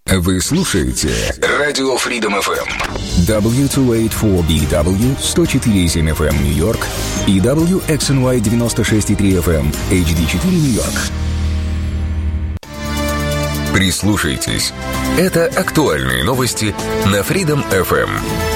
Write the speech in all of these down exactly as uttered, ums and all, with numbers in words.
Вы слушаете радио Freedom эф эм. дабл ю двести восемьдесят четыре би дабл ю сто четыре и семь эф эм Нью-Йорк и дабл ю икс эн уай девяносто шесть и три эф эм эйч ди четыре Нью-Йорк. Прислушайтесь. Это актуальные новости на Freedom эф эм.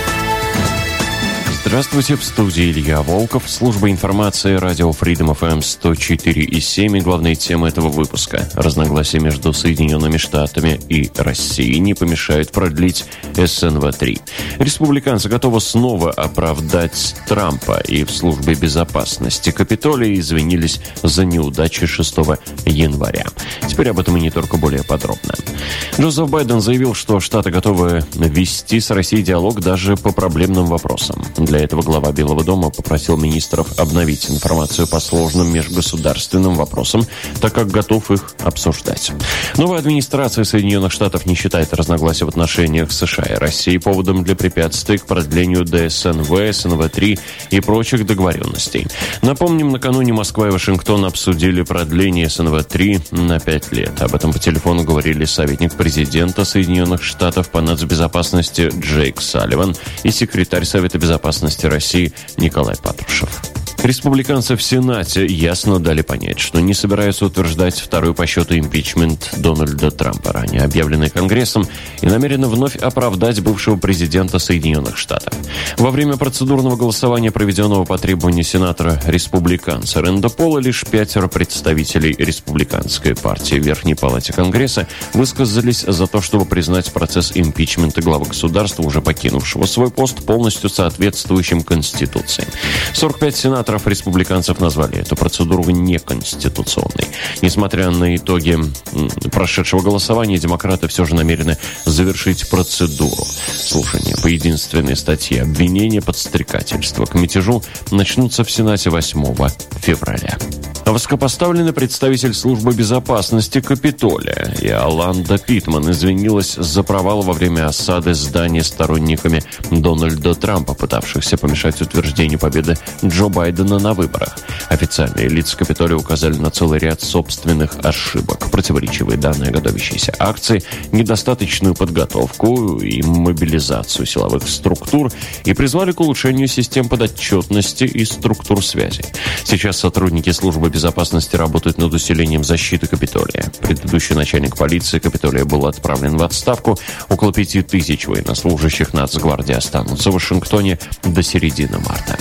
Здравствуйте, в студии Илья Волков, служба информации радио Freedom эф эм сто четыре и семь. И главные темы этого выпуска. Разногласия между Соединенными Штатами и Россией не помешают продлить эс эн вэ три. Республиканцы готовы снова оправдать Трампа, и в службе безопасности Капитолия извинились за неудачи шестого января. Теперь об этом и не только, более подробно. Джозеф Байден заявил, что Штаты готовы вести с Россией диалог даже по проблемным вопросам. Для этого глава Белого дома попросил министров обновить информацию по сложным межгосударственным вопросам, так как готов их обсуждать. Новая администрация Соединенных Штатов не считает разногласия в отношениях США и России поводом для препятствий к продлению дэ эс эн вэ, эс эн вэ три и прочих договоренностей. Напомним, накануне Москва и Вашингтон обсудили продление эс эн вэ три на пять лет. Об этом по телефону говорили советник президента Соединенных Штатов по нацбезопасности Джейк Салливан и секретарь Совета безопасности России Николай Патрушев. Республиканцы в Сенате ясно дали понять, что не собираются утверждать второй по счету импичмент Дональда Трампа, ранее объявленный Конгрессом, и намерены вновь оправдать бывшего президента Соединенных Штатов. Во время процедурного голосования, проведенного по требованию сенатора-республиканца Рэнда Пола, лишь пятеро представителей республиканской партии в Верхней Палате Конгресса высказались за то, чтобы признать процесс импичмента главы государства, уже покинувшего свой пост, полностью соответствующим Конституции. сорок пять сенаторов республиканцев назвали эту процедуру неконституционной. Несмотря на итоги прошедшего голосования, демократы все же намерены завершить процедуру. Слушания по единственной статье обвинения подстрекательства к мятежу начнутся в Сенате восьмого февраля. Высокопоставленный представитель службы безопасности Капитолия Иоланда Питтман извинилась за провал во время осады здания сторонниками Дональда Трампа, пытавшихся помешать утверждению победы Джо Байдена на выборах. Официальные лица Капитолия указали на целый ряд собственных ошибок: противоречивые данные о готовящейся акции, недостаточную подготовку и мобилизацию силовых структур, и призвали к улучшению систем подотчетности и структур связи. Сейчас сотрудники службы безопасности работают над усилением защиты Капитолия. Предыдущий начальник полиции Капитолия был отправлен в отставку. Около пяти тысяч военнослужащих Нацгвардии останутся в Вашингтоне до середины марта.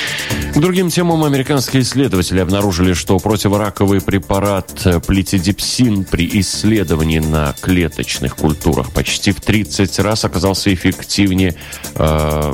К другим темам: американские исследователи обнаружили, что противораковый препарат плитидипсин при исследовании на клеточных культурах почти в тридцать раз оказался эффективнее э,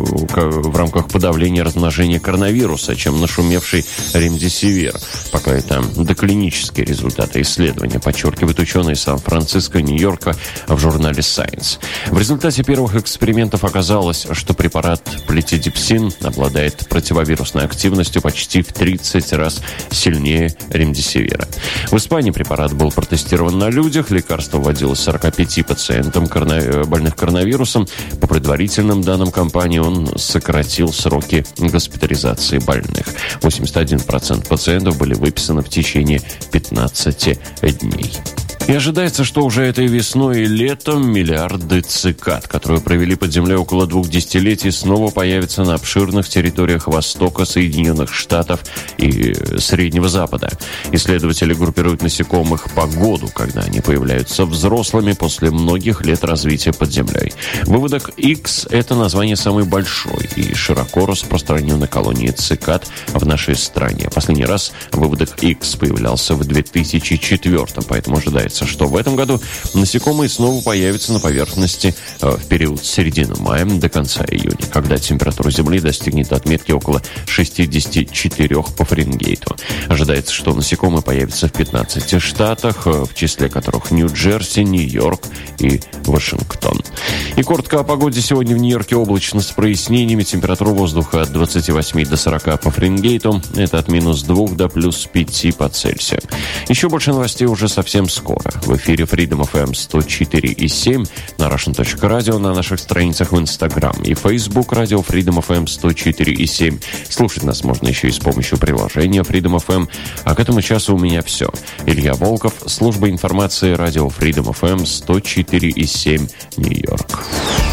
в рамках подавления размножения коронавируса, чем нашумевший ремдисивир. Пока это доклинические результаты исследования, подчеркивают ученые из Сан-Франциско, Нью-Йорка в журнале Science. В результате первых экспериментов оказалось, что препарат плитидипсин обладает противовирусной активностью почти в тридцать раз сильнее ремдисивира. В Испании препарат был протестирован на людях. Лекарство вводилось сорока пяти пациентам, корона... больных коронавирусом. По предварительным данным компании, он сократил сроки госпитализации больных. восемьдесят один процент пациентов были выписаны в течение пятнадцати дней. И ожидается, что уже этой весной и летом миллиарды цикад, которые провели под землей около двух десятилетий, снова появятся на обширных территориях Востока, Соединенных Штатов и Среднего Запада. Исследователи группируют насекомых по году, когда они появляются взрослыми после многих лет развития под землей. Выводок X – это название самой большой и широко распространенной колонии цикад в нашей стране. Последний раз выводок X появлялся в две тысячи четвёртом, поэтому ожидается, что в этом году насекомые снова появятся на поверхности в период с середины мая до конца июня, когда температура Земли достигнет отметки около шестьдесят четыре по Фаренгейту. Ожидается, что насекомые появятся в пятнадцати штатах, в числе которых Нью-Джерси, Нью-Йорк и Вашингтон. И коротко о погоде. Сегодня в Нью-Йорке облачно с прояснениями. Температура воздуха от двадцати восьми до сорока по Фаренгейту. Это от минус двух до плюс пяти по Цельсию. Еще больше новостей уже совсем скоро. скоро. В эфире Freedom эф эм сто четыре и семь на russian точка radio, на наших страницах в Instagram и Facebook радио Freedom эф эм сто четыре и семь. Слушать нас можно еще и с помощью приложения Freedom эф эм. А к этому часу у меня все. Илья Волков, служба информации радио Freedom эф эм сто четыре и семь, Нью-Йорк.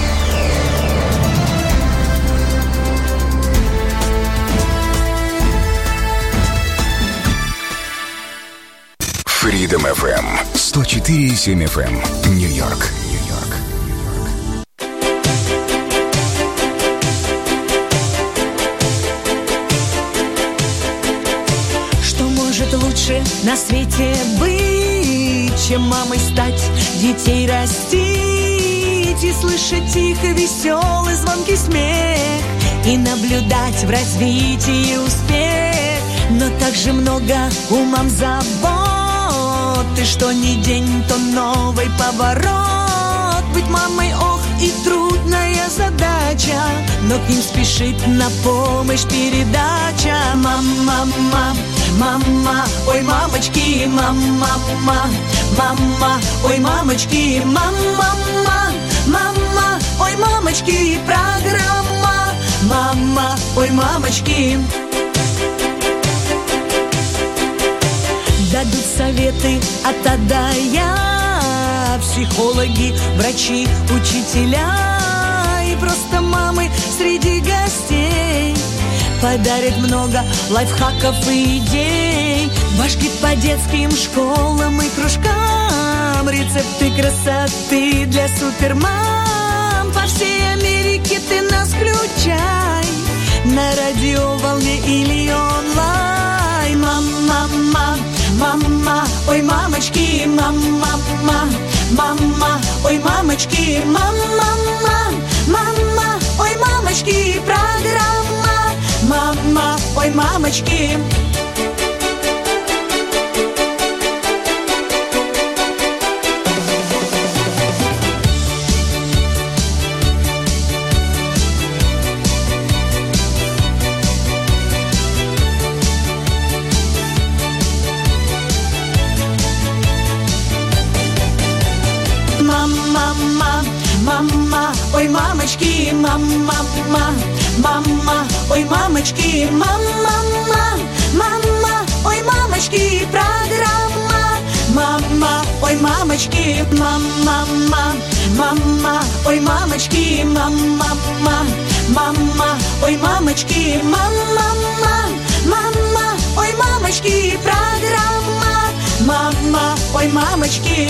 Freedom эф эм сто четыре и семь эф эм, Нью-Йорк. Что может лучше на свете быть, чем мамой стать, детей растить и слышать тихо веселый звонкий смех и наблюдать в развитии успех, но также много у мам забот. И что ни день, то новый поворот. Быть мамой, ох, и трудная задача, но к ним спешит на помощь передача. Мама, мама, мама, ой, мамочки, мама, мама, мама, ой, мамочки, мама, мама, мама, ой, мамочки, программа, мама, ой, мамочки. Дадут советы от А до Я, психологи, врачи, учителя и просто мамы среди гостей подарят много лайфхаков и идей. Башки по детским школам и кружкам, рецепты красоты для супермам. По всей Америке ты нас включай на радиоволне или онлайн. Мама, мама, мама, ой, мамочки, мама, мама, мама, ой, мамочки, мама, мама, мама, ой, мамочки, программа, мама, ой, мамочки. Мама, ой, мамочки, мама, мама, мама, ой, мамочки, мама, мама, мама, ой, мамочки, программа, мама, ой, мамочки, мама, мама, мама, ой, мамочки, мама, мама, мама, ой, мамочки, мама, мама, мама, ой, мамочки, программа, мама, ой, мамочки.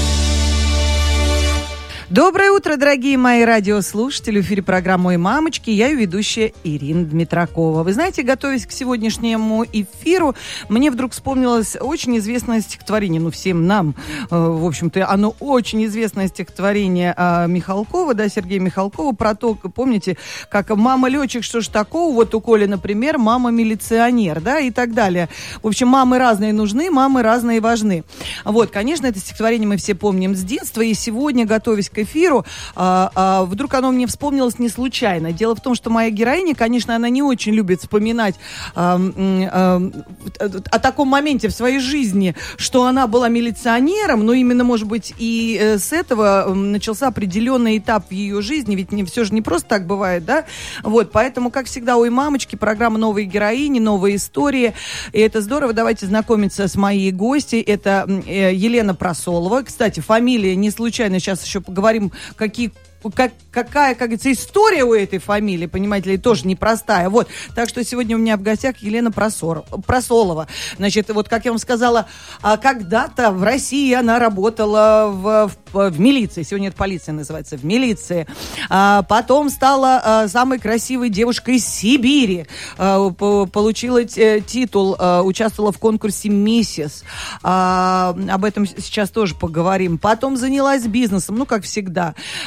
Доброе утро, дорогие мои радиослушатели. В эфире программа «Ой, мамочки». Я ее ведущая Ирина Дмитракова. Вы знаете, готовясь к сегодняшнему эфиру, мне вдруг вспомнилось очень известное стихотворение. Ну, всем нам, в общем-то, оно очень известное стихотворение Михалкова, да, Сергея Михалкова, про то, помните, как мама летчик, что ж такого, вот у Коли, например, мама милиционер, да, и так далее. В общем, мамы разные нужны, мамы разные важны. Вот, конечно, это стихотворение мы все помним с детства, и сегодня, готовясь к эфиру, а, а, вдруг оно мне вспомнилось не случайно. Дело в том, что моя героиня, конечно, она не очень любит вспоминать а, а, а, о таком моменте в своей жизни, что она была милиционером, но именно, может быть, и э, с этого начался определенный этап в ее жизни, ведь не, все же не просто так бывает, да? Вот, поэтому, как всегда, «Ой, мамочки», программа «Новые героини», новые истории, и это здорово. Давайте знакомиться с моей гостьей. Это э, Елена Просолова. Кстати, фамилия не случайно, сейчас еще поговорим, какие, как, какая, как говорится, история у этой фамилии, понимаете ли, тоже непростая. Вот, так что сегодня у меня в гостях Елена Просор, Просолова. Значит, вот, как я вам сказала, когда-то в России она работала в, в, в милиции, сегодня это полиция называется, в милиции. А потом стала самой красивой девушкой Сибири, а, получила титул, а, участвовала в конкурсе «Миссис». А, об этом сейчас тоже поговорим. Потом занялась бизнесом, ну, как всегда. В общем,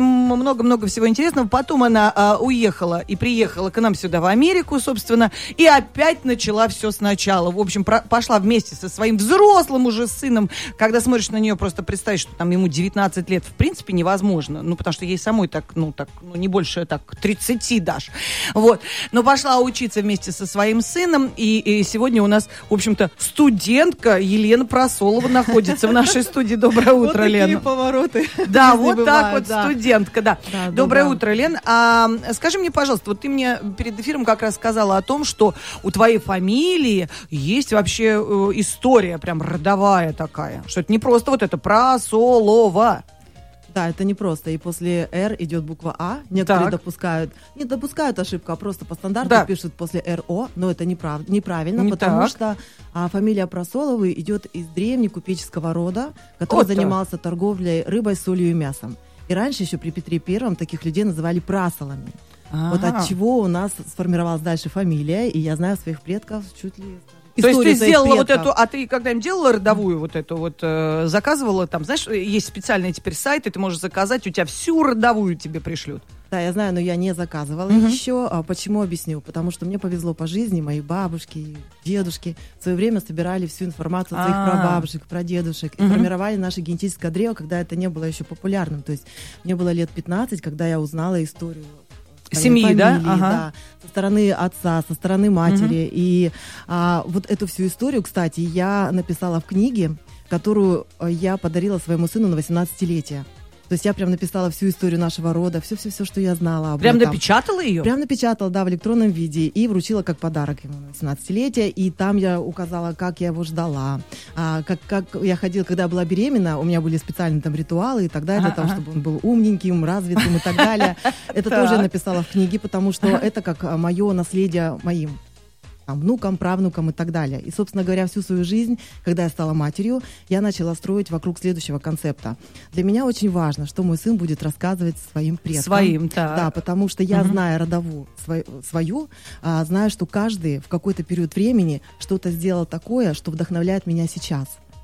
много-много всего интересного. Потом она а, уехала и приехала к нам сюда в Америку, собственно, и опять начала все сначала. В общем, про- пошла вместе со своим взрослым уже сыном. Когда смотришь на нее, просто представить, что там ему девятнадцать лет, в принципе, невозможно. Ну, потому что ей самой так, ну, так, ну, не больше, так, тридцати даже. Вот. Но пошла учиться вместе со своим сыном, и, и сегодня у нас, в общем-то, студентка Елена Просолова находится в нашей студии. Доброе утро, Лена. Вот такие повороты. Да, вот так вот студентка, да. Доброе утро, Лен. А, скажи мне, пожалуйста, вот ты мне перед эфиром как раз сказала о том, что у твоей фамилии есть вообще э, история прям родовая такая, что это не просто вот это Просолова. Да, это не просто. И после «Р» идет буква «А». Некоторые Так. допускают, не допускают ошибку, а просто по стандарту Да. пишут после «эр о», но это неправ, неправильно, Не потому так. что а, фамилия Просоловой идет из древнекупеческого рода, который Вот-то. занимался торговлей рыбой, солью и мясом. И раньше еще при Петре Первом таких людей называли прасолами. Вот Ага. от чего у нас сформировалась дальше фамилия, и я знаю своих предков чуть ли... То есть ты историю своих сделала вот предков. эту, а ты когда-нибудь делала родовую вот эту вот, э, заказывала там, знаешь, есть специальные теперь сайты, ты можешь заказать, у тебя всю родовую тебе пришлют. Да, я знаю, но я не заказывала Мгм. еще. А почему, объясню? Потому что мне повезло по жизни, мои бабушки, дедушки в свое время собирали всю информацию о своих А. прабабушек, прадедушек и Мгм. формировали наше генетическое древо, когда это не было еще популярным. То есть мне было лет пятнадцать, когда я узнала историю своей Семьи, да? фамилии, Ага. да, со стороны отца, со стороны матери. И а, вот эту всю историю, кстати, я написала в книге, которую э, я подарила своему сыну на восемнадцатилетие. То есть я прям написала всю историю нашего рода, все-все-все, что я знала об Прям этом. напечатала ее? Прям напечатала, да, в электронном виде и вручила как подарок ему на восемнадцатилетие. И там я указала, как я его ждала, а, как, как я ходила, когда я была беременна, у меня были специальные там ритуалы и так далее, для того, чтобы он был умненьким, развитым и так далее. Это тоже я написала в книге, потому что это как мое наследие моим там, внукам, правнукам и так далее. И, собственно говоря, всю свою жизнь, когда я стала матерью, я начала строить вокруг следующего концепта. Для меня очень важно, что мой сын будет рассказывать своим предкам. Своим, так. Да, потому что я, Мгм. зная родовую свою, свою а, знаю, что каждый в какой-то период времени что-то сделал такое, что вдохновляет меня сейчас.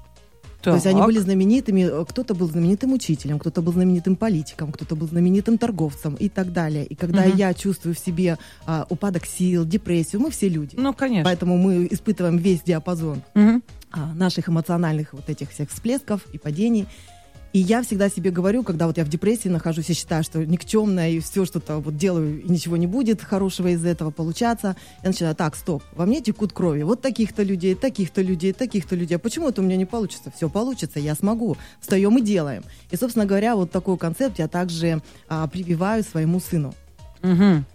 То есть они Так. были знаменитыми, кто-то был знаменитым учителем, кто-то был знаменитым политиком, кто-то был знаменитым торговцем и так далее. И когда Мгм. я чувствую в себе а, упадок сил, депрессию, мы все люди. Ну, конечно. Поэтому мы испытываем весь диапазон Мгм. а, наших эмоциональных вот этих всех всплесков и падений. И я всегда себе говорю, когда вот я в депрессии нахожусь и считаю, что никчемная и все что-то вот делаю, и ничего не будет хорошего из этого получаться, я начинаю, так, стоп, во мне текут крови, вот таких-то людей, таких-то людей, таких-то людей. А почему это у меня не получится? Все получится, я смогу. Встаем и делаем. И, собственно говоря, вот такой концепт я также а, прививаю своему сыну. Мгм.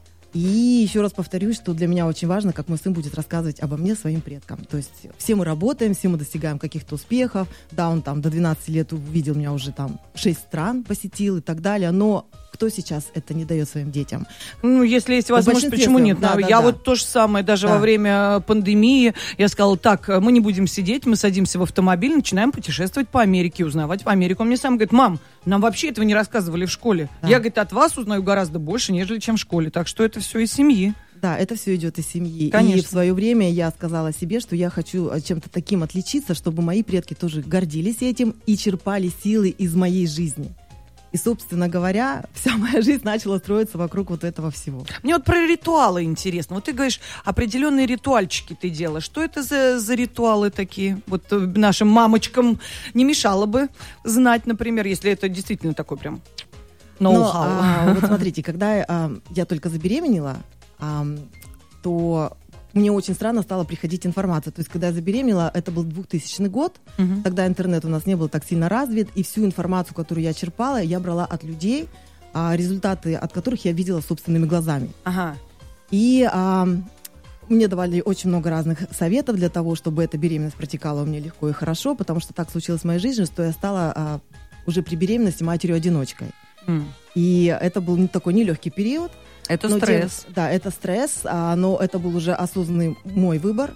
И еще раз повторюсь, что для меня очень важно, как мой сын будет рассказывать обо мне своим предкам. То есть все мы работаем, все мы достигаем каких-то успехов. Да, он там до двенадцати лет увидел меня уже там шесть стран, посетил и так далее. Но кто сейчас это не дает своим детям? Ну, если есть возможность, большинстве почему своем, нет? да, Ну, да, я да. вот то же самое, даже Да. во время пандемии, я сказала, так, мы не будем сидеть, мы садимся в автомобиль, начинаем путешествовать по Америке, узнавать в Америку. Он мне сам говорит, мам, нам вообще этого не рассказывали в школе. Да. Я, говорит, от вас узнаю гораздо больше, нежели чем в школе. Так что это все из семьи. Да, это все идет из семьи. Конечно. И в свое время я сказала себе, что я хочу чем-то таким отличиться, чтобы мои предки тоже гордились этим и черпали силы из моей жизни. И, собственно говоря, вся моя жизнь начала строиться вокруг вот этого всего. Мне вот про ритуалы интересно. Вот ты говоришь, определенные ритуальчики ты делаешь. Что это за, за ритуалы такие? Вот э, нашим мамочкам не мешало бы знать, например, если это действительно такой прям Но, ноу-хау. а, вот смотрите, когда а, я только забеременела, а, то мне очень странно стала приходить информация. То есть, когда я забеременела, это был двухтысячный год, Мгм. тогда интернет у нас не был так сильно развит, и всю информацию, которую я черпала, я брала от людей, а, результаты от которых я видела собственными глазами. Ага. И а, мне давали очень много разных советов для того, чтобы эта беременность протекала у меня легко и хорошо, потому что так случилось в моей жизни, что я стала а, уже при беременности матерью-одиночкой. М. И это был не такой нелегкий период. Это но стресс. тем- да, это стресс, а, но это был уже осознанный мой выбор.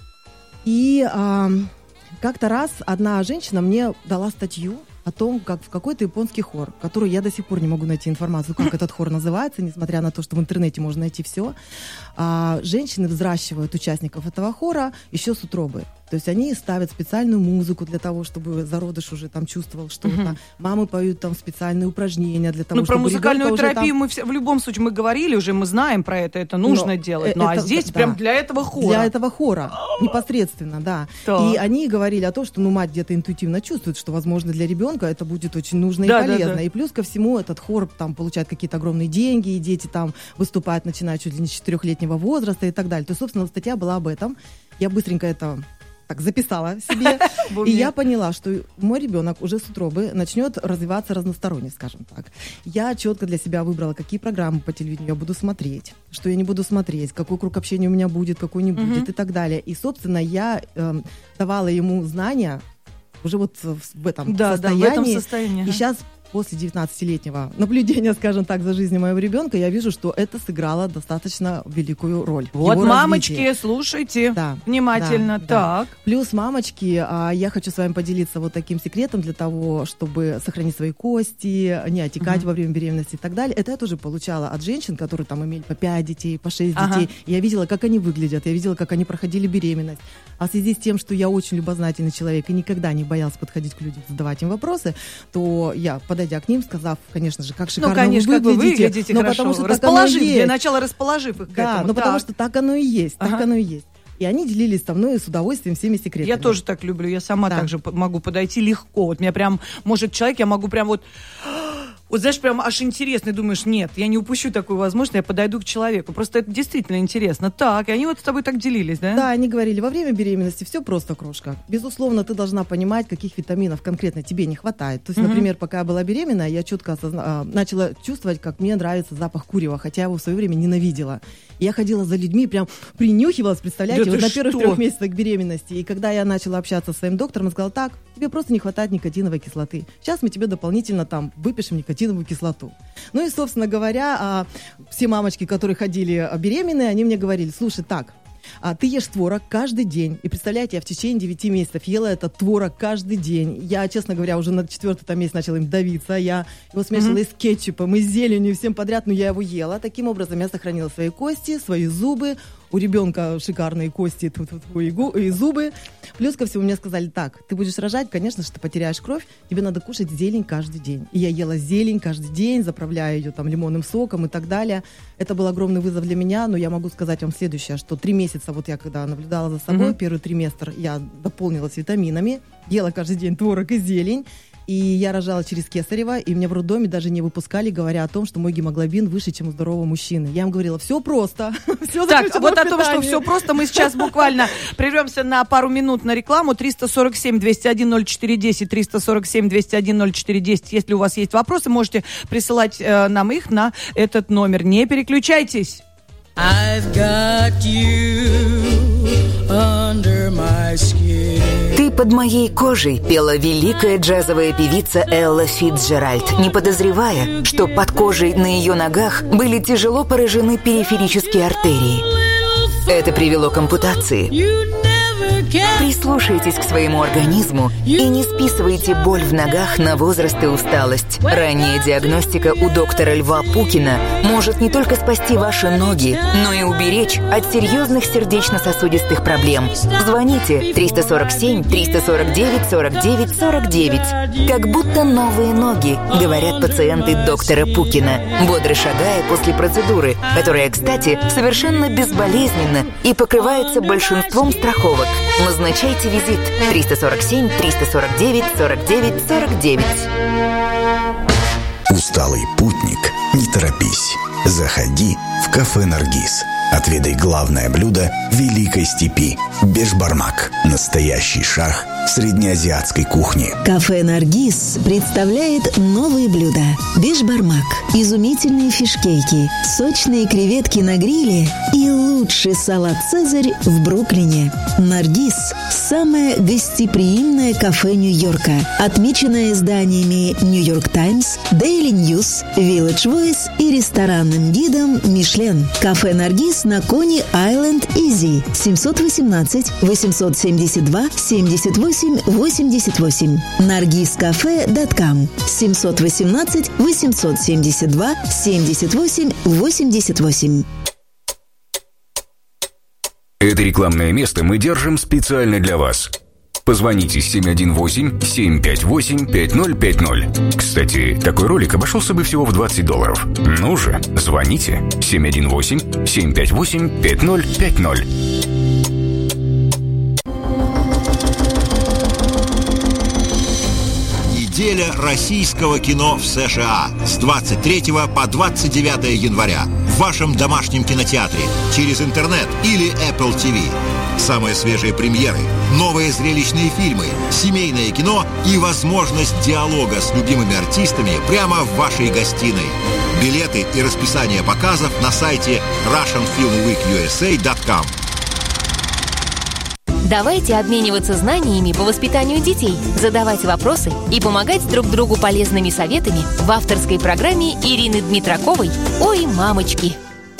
И а, как-то раз одна женщина мне дала статью о том, как в какой-то японский хор, который я до сих пор не могу найти информацию, как этот хор называется, несмотря на то, что в интернете можно найти все. А, женщины взращивают участников этого хора еще с утробы. То есть они ставят специальную музыку для того, чтобы зародыш уже там чувствовал что-то. Uh-huh. Мамы поют там специальные упражнения для того, ну, чтобы про музыкальную терапию там... мы все, в любом случае мы говорили уже, мы знаем про это, это нужно Но делать. Ну, а здесь да. прям для этого хора. Для этого хора, непосредственно, да. Так. И они говорили о том, что ну, мать где-то интуитивно чувствует, что, возможно, для ребенка это будет очень нужно да, и полезно. Да, да. И плюс ко всему этот хор там получает какие-то огромные деньги, и дети там выступают, начиная чуть ли не с четырехлетнего возраста и так далее. То есть, собственно, статья была об этом. Я быстренько это... так, записала себе, и я поняла, что мой ребенок уже с утробы начнет развиваться разносторонне, скажем так. Я четко для себя выбрала, какие программы по телевидению я буду смотреть, что я не буду смотреть, какой круг общения у меня будет, какой не будет и так далее. И, собственно, я э, давала ему знания уже вот в этом да, состоянии. Да, в этом состоянии. И сейчас... После девятнадцатилетнего наблюдения, скажем так, за жизнью моего ребенка, я вижу, что это сыграло достаточно великую роль. Вот, мамочки, развитии. Слушайте да, внимательно. Да, так. Да. Плюс, мамочки, я хочу с вами поделиться вот таким секретом для того, чтобы сохранить свои кости, не отекать uh-huh. во время беременности и так далее. Это я тоже получала от женщин, которые там имели по пять детей, по шесть uh-huh. детей. И я видела, как они выглядят, я видела, как они проходили беременность. А в связи с тем, что я очень любознательный человек и никогда не боялась подходить к людям, задавать им вопросы, то я подойдя к ним, сказав, конечно же, как шикарно ну, конечно, вы выглядите. Вы выглядите но хорошо. Потому что расположив, для начала расположив их к да, этому. но так. потому что так оно и есть, ага. так оно и есть. И они делились со мной с удовольствием всеми секретами. Я тоже так люблю, я сама да. также могу подойти легко. Вот меня прям, может, человек, я могу прям вот... Вот, знаешь, прям аж интересно, и думаешь, нет, я не упущу такую возможность, я подойду к человеку. Просто это действительно интересно. Так, и они вот с тобой так делились, да? Да, они говорили, во время беременности все просто, крошка. Безусловно, ты должна понимать, каких витаминов конкретно тебе не хватает. То есть, mm-hmm. например, пока я была беременна, я четко осозна... начала чувствовать, как мне нравится запах курева, хотя я его в свое время ненавидела. И я ходила за людьми, прям принюхивалась, представляете, да вот на первых трех месяцах беременности. И когда я начала общаться со своим доктором, он сказал, так, тебе просто не хватает никотиновой кислоты. Сейчас мы тебе дополнительно там выпишем никотиновую кислоту. Ну и, собственно говоря, все мамочки, которые ходили беременные, они мне говорили, слушай, так, а ты ешь творог каждый день. И представляете, я в течение девяти месяцев ела этот творог каждый день. Я, честно говоря, уже на четвертый там месяц начала им давиться. Я его смешивала mm-hmm. и с кетчупом, и с зеленью, и всем подряд, но я его ела. Таким образом я сохранила свои кости, свои зубы. У ребенка шикарные кости и зубы. Плюс ко всему мне сказали, так, ты будешь рожать, конечно же, ты потеряешь кровь, тебе надо кушать зелень каждый день. И я ела зелень каждый день, заправляя ее там лимонным соком и так далее. Это был огромный вызов для меня, но я могу сказать вам следующее, что три месяца, вот я когда наблюдала за собой, mm-hmm. первый триместр я дополнилась витаминами, ела каждый день творог и зелень. И я рожала через кесарево, и меня в роддоме даже не выпускали, говоря о том, что мой гемоглобин выше, чем у здорового мужчины. Я им говорила, все просто. Все так, вот о том, что все просто, мы сейчас буквально прервемся на пару минут на рекламу. триста сорок семь двести один ноль четыре десять, триста сорок семь двести один ноль четыре десять. Если у вас есть вопросы, можете присылать э, нам их на этот номер. Не переключайтесь. I've got you under my skin. «Ты под моей кожей» пела великая джазовая певица Элла Фицджеральд, не подозревая, что под кожей на ее ногах были тяжело поражены периферические артерии. Это привело к ампутации. Прислушайтесь к своему организму и не списывайте боль в ногах на возраст и усталость. Ранняя диагностика у доктора Льва Пукина может не только спасти ваши ноги, но и уберечь от серьезных сердечно-сосудистых проблем. Звоните триста сорок семь триста сорок девять сорок девять сорок девять. Как будто новые ноги, говорят пациенты доктора Пукина, бодро шагая после процедуры, которая, кстати, совершенно безболезненна и покрывается большинством страховок. Назначайте визит триста сорок семь триста сорок девять сорок девять сорок девять. Усталый путник, не торопись. Заходи в кафе «Наргиз». Отведай главное блюдо Великой Степи – бешбармак. Настоящий шах среднеазиатской кухни. Кафе «Наргиз» представляет новые блюда. Бешбармак, изумительные фишкейки, сочные креветки на гриле и лучший салат «Цезарь» в Бруклине. «Наргиз» – самое гостеприимное кафе Нью-Йорка, отмеченное изданиями «Нью-Йорк Таймс», «Дейли Ньюс», «Вилледж Войс» и ресторанным гидом «Мишлен». Кафе «Наргиз» на Кони Айленд Изи, семьсот восемнадцать восемьсот семьдесят два семьдесят восемь восемьдесят восемь. наргизкафе точка ком семьсот восемнадцать восемьсот семьдесят два семьдесят восемь восемьдесят восемь. Это рекламное место мы держим специально для вас. Позвоните семь один восемь семь пять восемь пять ноль пять ноль. Кстати, такой ролик обошелся бы всего в двадцать долларов. Ну же, звоните семь один восемь семь пять восемь пять ноль пять ноль. Неделя российского кино в США с двадцать третьего по двадцать девятое января в вашем домашнем кинотеатре, через интернет или Apple ти ви. Самые свежие премьеры, новые зрелищные фильмы, семейное кино и возможность диалога с любимыми артистами прямо в вашей гостиной. Билеты и расписание показов на сайте russian film week u s a dot com. Давайте обмениваться знаниями по воспитанию детей, задавать вопросы и помогать друг другу полезными советами в авторской программе Ирины Дмитраковой «Ой, мамочки».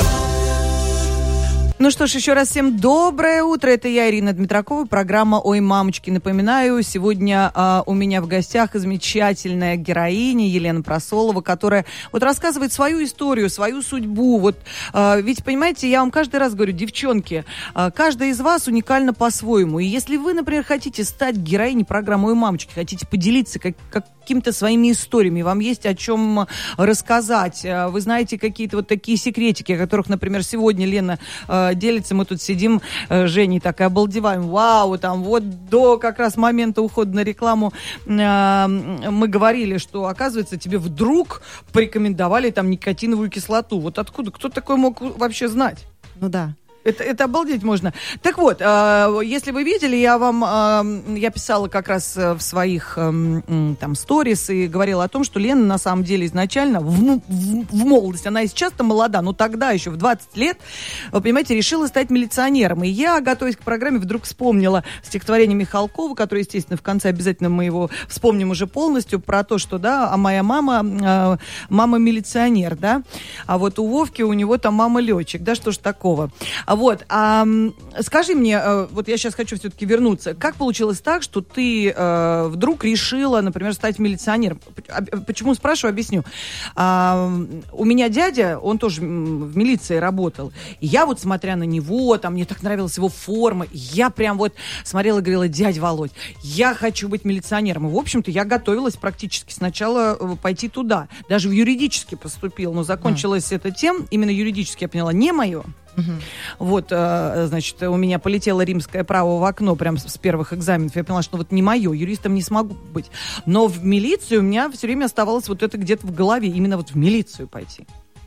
Ну что ж, еще раз всем доброе утро. Это я, Ирина Дмитракова, программа «Ой, мамочки». Напоминаю, сегодня а, у меня в гостях замечательная героиня Елена Просолова, которая вот рассказывает свою историю, свою судьбу. Вот, а, ведь, понимаете, я вам каждый раз говорю, девчонки, а, каждая из вас уникальна по-своему. И если вы, например, хотите стать героиней программы «Ой, мамочки», хотите поделиться как, какими-то своими историями, вам есть о чем рассказать, вы знаете какие-то вот такие секретики, о которых, например, сегодня Лена делится, мы тут сидим, Женей так и обалдеваем, вау, там вот до как раз момента ухода на рекламу э, мы говорили, что, оказывается, тебе вдруг порекомендовали там никотиновую кислоту. Вот откуда? Кто такой мог вообще знать? Ну да. Это, это обалдеть можно. Так вот, э, если вы видели, я вам, э, я писала как раз в своих э, там сторис и говорила о том, что Лена на самом деле изначально в, в, в молодости, она и сейчас-то молода, но тогда еще в двадцать лет, вы понимаете, решила стать милиционером. И я, готовясь к программе, вдруг вспомнила стихотворение Михалкова, которое, естественно, в конце обязательно мы его вспомним уже полностью, про то, что, да, а моя мама, э, мама милиционер, да, а вот у Вовки, у него там мама летчик, да, что ж такого. Вот, а, скажи мне, вот я сейчас хочу все-таки вернуться, как получилось так, что ты э, вдруг решила, например, стать милиционером? Почему спрашиваю, объясню. А, у меня дядя, он тоже в милиции работал, и я вот, смотря на него, там, мне так нравилась его форма, я прям вот смотрела и говорила, дядя Володь, я хочу быть милиционером. И, в общем-то, я готовилась практически сначала пойти туда, даже в юридический поступила, но закончилось mm. это тем, именно юридически, я поняла, не мое. Uh-huh. Вот, значит, у меня полетело римское право в окно прям с первых экзаменов. Я поняла, что вот не мое, юристом не смогу быть. Но в милицию у меня все время оставалось вот это где-то в голове, именно вот в милицию пойти.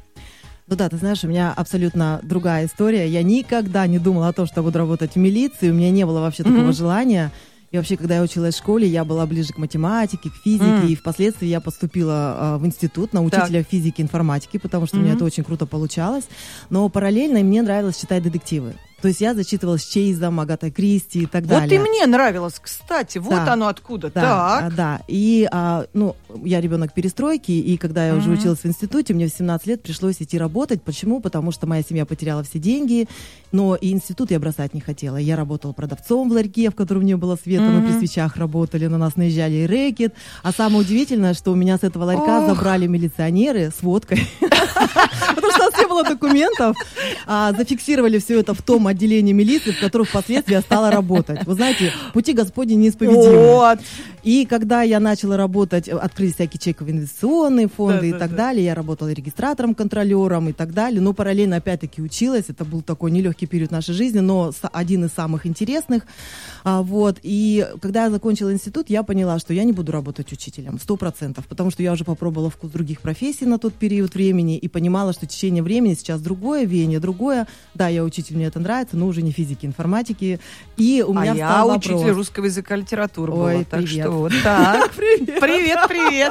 Ну да, ты знаешь, у меня абсолютно другая история. Я никогда не думала о том, что я буду работать в милиции. У меня не было вообще такого mm-hmm. желания. И вообще, когда я училась в школе, я была ближе к математике, к физике, mm. и впоследствии я поступила э, в институт на учителя так. физики и информатики, потому что mm-hmm. у меня это очень круто получалось. Но параллельно мне нравилось читать детективы. То есть я зачитывалась Чейзом, Агатой Кристи и так далее. Вот и мне нравилось, кстати, вот да. оно откуда. Да, так. да. И, а, ну, я ребенок перестройки, и когда я mm-hmm. уже училась в институте, мне в семнадцать лет пришлось идти работать. Почему? Потому что моя семья потеряла все деньги, но и институт я бросать не хотела. Я работала продавцом в ларьке, в котором не было света, mm-hmm. мы при свечах работали, на нас наезжали и рэкет. А самое удивительное, что у меня с этого ларька oh. забрали милиционеры с водкой. Потому что у нас не было документов. Зафиксировали все это в том отделении милиции, в котором впоследствии я стала работать. Вы знаете, пути Господни неисповедимы. Вот. И когда я начала работать, открылись всякие чековые инвестиционные фонды да, и да, так да. далее, я работала регистратором, контролером и так далее, но параллельно опять-таки училась. Это был такой нелегкий период нашей жизни, но один из самых интересных. А, вот. И когда я закончила институт, я поняла, что я не буду работать учителем, сто процентов, потому что я уже попробовала вкус других профессий на тот период времени и понимала, что в течение времени сейчас другое веяние, другое. Да, я учитель, мне это нравится, но уже не физики, информатики. И у меня а встал я вопрос. учитель русского языка, литературы была. Ой, так привет. что вот так. Привет, привет, привет.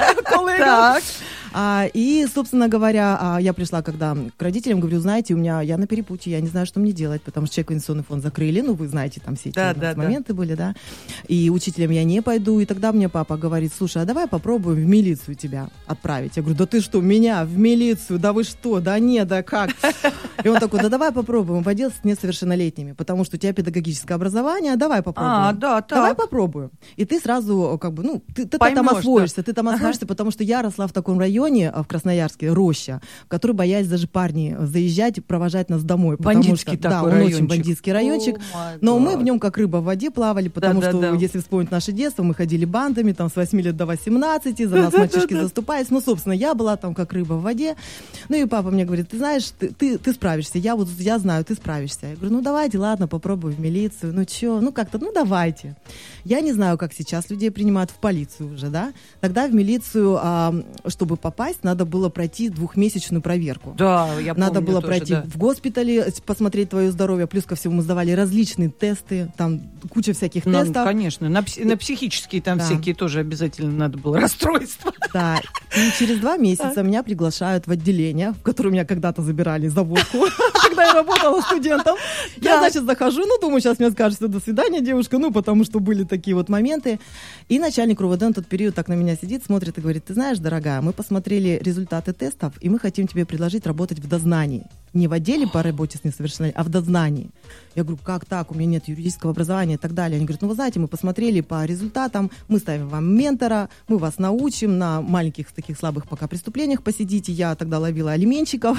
Так. А, и, собственно говоря, а, я пришла когда к родителям, говорю, знаете, у меня, я на перепутье, я не знаю, что мне делать, потому что чековый инвестиционный фонд закрыли, ну, вы знаете, там все эти да, да, моменты да. были, да, и учителем я не пойду, и тогда мне папа говорит, слушай, а давай попробуем в милицию тебя отправить. Я говорю, да ты что, меня в милицию, да вы что, да не, да как? И он такой, да давай попробуем, поделать с несовершеннолетними, потому что у тебя педагогическое образование, давай попробуем. А, да, так. Давай попробуем. И ты сразу, как бы, ну, ты, ты там освоишься, да. ты там освоишься, ага. потому что я росла в таком районе, районе, в Красноярске, роща, в который боялись даже парни заезжать и провожать нас домой. Бандитский что, такой да, он райончик. очень бандитский райончик. Oh но мы в нем как рыба в воде плавали, потому да, что, да, да. если вспомнить наше детство, мы ходили бандами, там, с восьми лет до восемнадцати, за нас мальчишки заступались. Ну, собственно, я была там как рыба в воде. Ну, и папа мне говорит, ты знаешь, ты, ты, ты справишься. Я вот, я знаю, ты справишься. Я говорю, ну, давайте, ладно, попробую в милицию. Ну, чё, ну, как-то, ну, давайте. Я не знаю, как сейчас людей принимают в полицию уже, да. Тогда в милицию, а, чтобы попасть, надо было пройти двухмесячную проверку. Да, я помню. Надо было тоже, пройти да. в госпитале, посмотреть твое здоровье. Плюс ко всему мы сдавали различные тесты, там куча всяких Ну, тестов. конечно, на, пси- на психические там Да. всякие тоже обязательно надо было расстройства. Да, и через два месяца меня приглашают в отделение, в которое меня когда-то забирали за водку, когда я работала студентом. Я, значит, захожу, ну, думаю, сейчас мне скажут, что до свидания, девушка, ну, потому что были такие вот моменты. И начальник РУВД в тот период так на меня сидит, смотрит и говорит, ты знаешь, дорогая, мы посмотрели результаты тестов, и мы хотим тебе предложить работать в дознании. Не в отделе по работе с несовершеннолетними, а в дознании. Я говорю, как так, у меня нет юридического образования и так далее. Они говорят, ну, вы знаете, мы посмотрели по результатам, мы ставим вам ментора, мы вас научим на маленьких таких слабых пока преступлениях посидите. Я тогда ловила алименщиков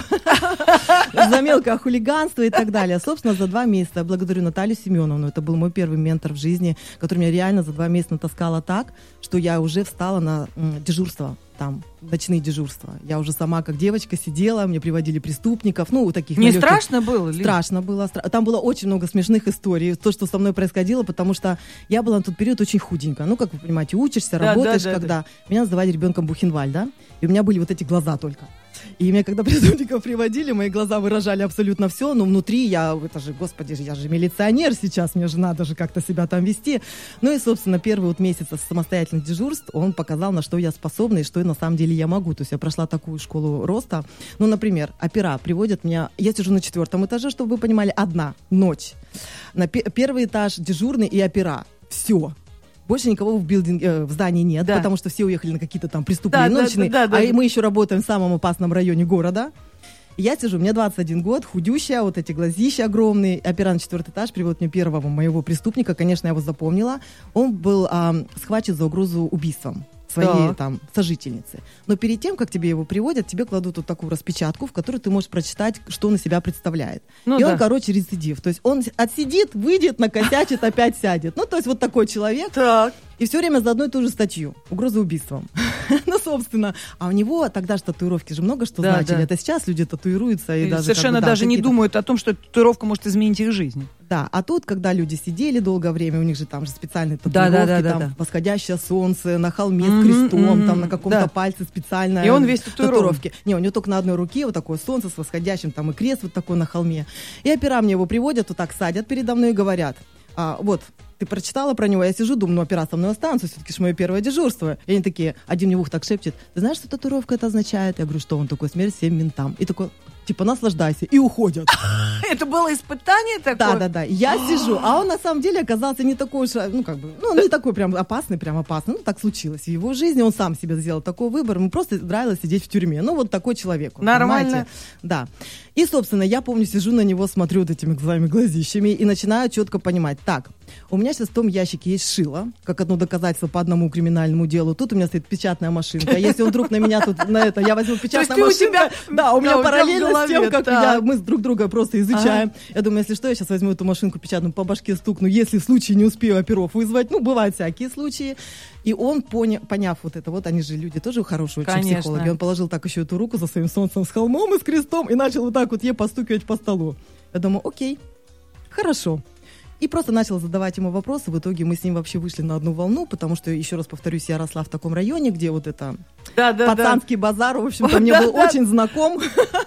за мелкое хулиганство и так далее. Собственно, за два месяца я благодарю Наталью Семеновну. Это был мой первый ментор в жизни, который меня реально за два месяца натаскала так, что я уже встала на м, дежурство. Там, ночные дежурства. Я уже сама как девочка сидела, мне приводили преступников, ну, таких... Не налегких. страшно было? Ли? Страшно было. Стра... Там было очень много смешных историй, то, что со мной происходило, потому что я была на тот период очень худенькая. Ну, как вы понимаете, учишься, Да, работаешь, да, да, когда... да. Меня называли ребенком Бухенвальда, и у меня были вот эти глаза только. И меня, когда преступников приводили, мои глаза выражали абсолютно все, но внутри я, это же, господи, я же милиционер сейчас, мне же надо же как-то себя там вести. Ну и, собственно, первый вот месяц самостоятельных дежурств, он показал, на что я способна и что на самом деле я могу. То есть я прошла такую школу роста. Ну, например, опера приводят меня, я сижу на четвертом этаже, чтобы вы понимали, одна, ночь. На пе- первый этаж дежурный и опера. Все. Больше никого в, билдинге, э, в здании нет, да. Потому что все уехали на какие-то там преступления да, ночные, да, да, да, а да. мы еще работаем в самом опасном районе города. И я сижу, мне двадцать один год, худющая, вот эти глазища огромные. Опера на четвертый этаж приводит мне первого моего преступника, конечно, я его запомнила. Он был а, схвачен за угрозу убийством своей Да. там сожительницы. Но перед тем, как тебе его приводят, тебе кладут вот такую распечатку, в которой ты можешь прочитать, что он из себя представляет. Ну, и да. он, короче, рецидив. То есть он отсидит, выйдет, накосячит, опять сядет. Ну, то есть вот такой человек. Так. И все время за одну и ту же статью. Угроза убийством. Ну, собственно. А у него тогда же татуировки же много что Да, значили. да. Это сейчас люди татуируются. И И даже, совершенно как бы, да, даже не какие-то- думают о том, что татуировка может изменить их жизнь. Да, а тут, когда люди сидели долгое время, у них же там же специальные Да, татуировки, да, да, там да, да. восходящее солнце, на холме Мгм, с крестом, мгм, там на каком-то да. пальце специальная И он весь татуирован. татуировки. Не, у него только на одной руке вот такое солнце с восходящим, там и крест вот такой на холме. И опера мне его приводят, вот так садят передо мной и говорят, а, вот, ты прочитала про него, я сижу, думаю, ну, опера со мной останутся, все-таки же мое первое дежурство. И они такие, один мне в ухо так шепчет, ты знаешь, что татуировка это означает? Я говорю, что он такой, смерть всем ментам. И такой, типа, наслаждайся, и уходят. Это было испытание такое? Да, да, да. Я сижу, а он на самом деле оказался не такой уж, ну, как бы, ну, не такой прям опасный, прям опасный. Ну, так случилось. В его жизни он сам себе сделал такой выбор. Ему просто нравилось сидеть в тюрьме. Ну, вот такой человек. он, Нормально. понимаете? Да. И, собственно, я помню, сижу на него, смотрю вот этими своими глазищами и начинаю четко понимать. Так, у меня сейчас в том ящике есть шило, как одно доказательство по одному криминальному делу. Тут у меня стоит печатная машинка. Если он вдруг на меня тут, на это, я возьму печатную То есть ты у машинку. тебя- Да, у меня да, у тебя в параллельно с голове, тем, как так. я, мы друг друга просто изучаем. Я думаю, если что, я сейчас возьму эту машинку печатную, по башке стукну, если в случае не успею оперов вызвать. Ну, бывают всякие случаи. И он, поня- поняв вот это, вот они же люди тоже хорошие очень Конечно. психологи, он положил так еще эту руку за своим солнцем с холмом и с крестом и начал вот так вот ей постукивать по столу. Я думаю, окей, хорошо. И просто начал задавать ему вопросы. В итоге мы с ним вообще вышли на одну волну, потому что, еще раз повторюсь, я росла в таком районе, где вот это Да, да, да. пацанский базар, в общем-то, мне Да, был да. очень знаком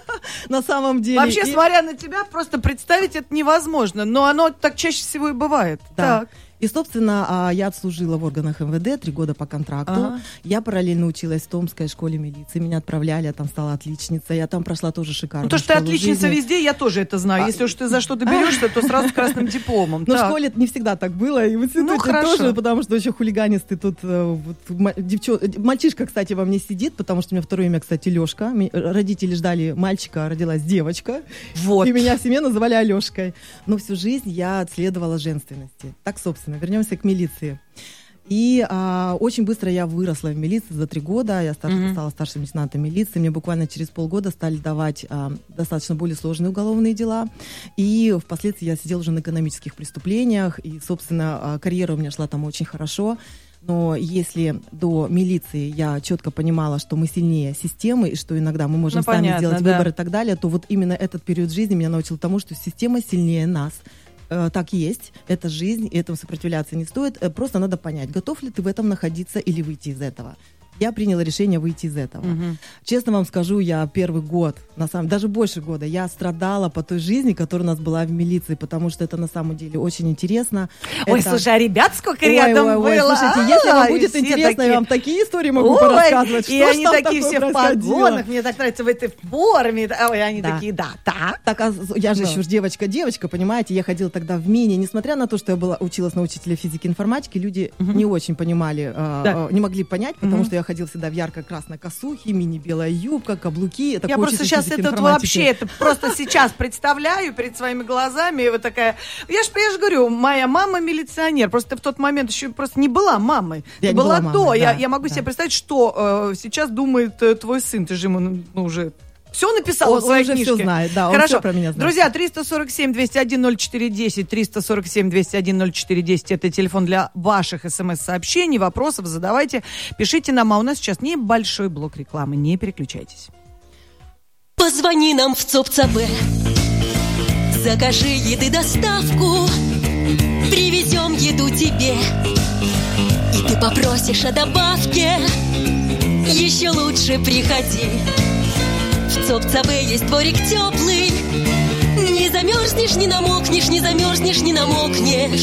на самом деле. Вообще, И- смотря на тебя, просто представить это невозможно. Но оно так чаще всего и бывает. Да. Так. И, собственно, а, я отслужила в органах эм вэ дэ три года по контракту. Ага. Я параллельно училась в Томской школе милиции. Меня отправляли, я там стала отличницей. Я там прошла тоже шикарную Ну, то, что ты школу отличница жизни. везде, я тоже это знаю. А, Если уж ты за что-то берешься, то сразу с красным дипломом. Но в Так. школе не всегда так было, и в институте Ну, хорошо. тоже, потому что очень хулиганистый тут э, вот, ма- девчо- э, мальчишка, кстати, во мне сидит, потому что у меня второе имя, кстати, Лёшка. Ми- Родители ждали мальчика, а родилась девочка. Вот. И меня в семье называли Алёшкой. Но всю жизнь я отследовала женственности. Так, собственно, вернемся к милиции. И а, очень быстро я выросла в милиции за три года. Я старше, mm-hmm. стала старшим лейтенантом милиции. Мне буквально через полгода стали давать а, достаточно более сложные уголовные дела. И впоследствии я сидела уже на экономических преступлениях. И, собственно, а, карьера у меня шла там очень хорошо. Но если до милиции я четко понимала, что мы сильнее системы, и что иногда мы можем ну, сами понятно, сделать да. выбор и так далее, то вот именно этот период жизни меня научил тому, что система сильнее нас. Так есть, это жизнь, и этому сопротивляться не стоит. Просто надо понять, готов ли ты в этом находиться или выйти из этого. Я приняла решение выйти из этого. Угу. Честно вам скажу, я первый год, на самом, даже больше года, я страдала по той жизни, которая у нас была в милиции, потому что это на самом деле очень интересно. Ой, это... слушай, а ребят сколько ой, рядом ой, ой, было? Слушайте, если вам будет интересно, такие... я вам такие истории могу ой, порассказывать. И что они такие все в погонах, мне так нравится, в этой форме. Ой, они да. такие, да, да. Так, а я же да. еще девочка-девочка, понимаете, я ходила тогда в мини, несмотря на то, что я была, училась на учителя физики и информатики, люди угу. не очень понимали, да. э, не могли понять, потому угу. что я ходила всегда в ярко красной косухе, мини-белая юбка, каблуки. Это я просто сейчас это вообще, это просто сейчас представляю перед своими глазами. И вот такая... Я же я ж говорю, моя мама милиционер. Просто в тот момент еще просто не была мамой. Я Ты была, была до. Мамой, я, да, я могу да. себе представить, что э, сейчас думает э, твой сын. Ты же ему ну, уже... Все написал он, в своей он уже книжке. все знает, да, он Хорошо. все про меня знает. Друзья, триста сорок семь двести один ноль четыре десять, триста сорок семь двести один ноль четыре десять, это телефон для ваших смс-сообщений, вопросов задавайте, пишите нам, а у нас сейчас небольшой блок рекламы, не переключайтесь. Позвони нам в ЦОП-ЦБ, закажи еды доставку, привезем еду тебе, и ты попросишь о добавке, еще лучше приходи. В ЦОП-ЦБ есть дворик теплый, не замерзнешь, не намокнешь, не замерзнешь, не намокнешь.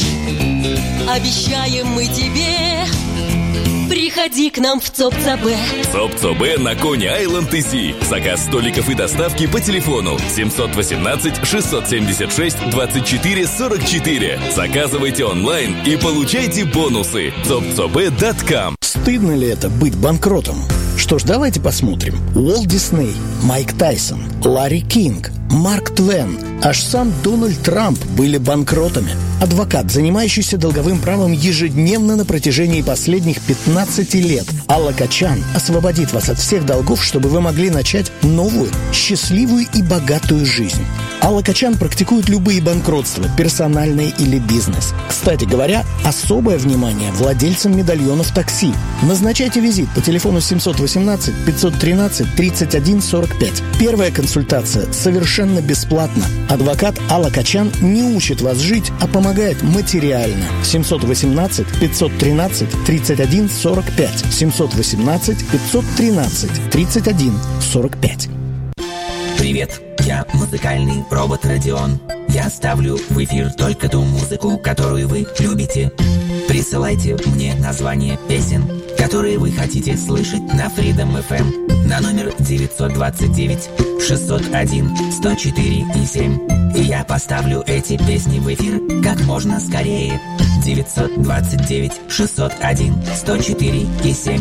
Обещаем мы тебе, приходи к нам в ЦОП-ЦБ. ЦОП-ЦБ на Кони-Айленд-ИСИ. Заказ столиков и доставки по телефону семь один восемь шесть семь шесть двадцать четыре сорок четыре. Заказывайте онлайн и получайте бонусы. цоп цэ бэ точка ком. Стыдно ли это быть банкротом? Что ж, давайте посмотрим. Уолт Дисней, Майк Тайсон, Ларри Кинг, Марк Твен, аж сам Дональд Трамп были банкротами. Адвокат, занимающийся долговым правом ежедневно на протяжении последних пятнадцати лет. Алла Качан освободит вас от всех долгов, чтобы вы могли начать новую, счастливую и богатую жизнь. Алла Качан практикует любые банкротства, персональные или бизнес. Кстати говоря, особое внимание владельцам медальонов такси. Назначайте визит по телефону семь один восемь пять тринадцать тридцать один сорок пять. Первая консультация совершенно бесплатна. Адвокат Алла Качан не учит вас жить, а помогает материально. семь один восемь пять тринадцать тридцать один сорок пять. семь один восемь пять тринадцать тридцать один сорок пять. Привет, я музыкальный робот Родион. Я ставлю в эфир только ту музыку, которую вы любите. Присылайте мне название песен, которые вы хотите слышать на Freedom эф эм на номер девятьсот двадцать девять шестьсот один сто четыре и семь. И я поставлю эти песни в эфир как можно скорее. девятьсот двадцать девять шестьсот один сто четыре и семь.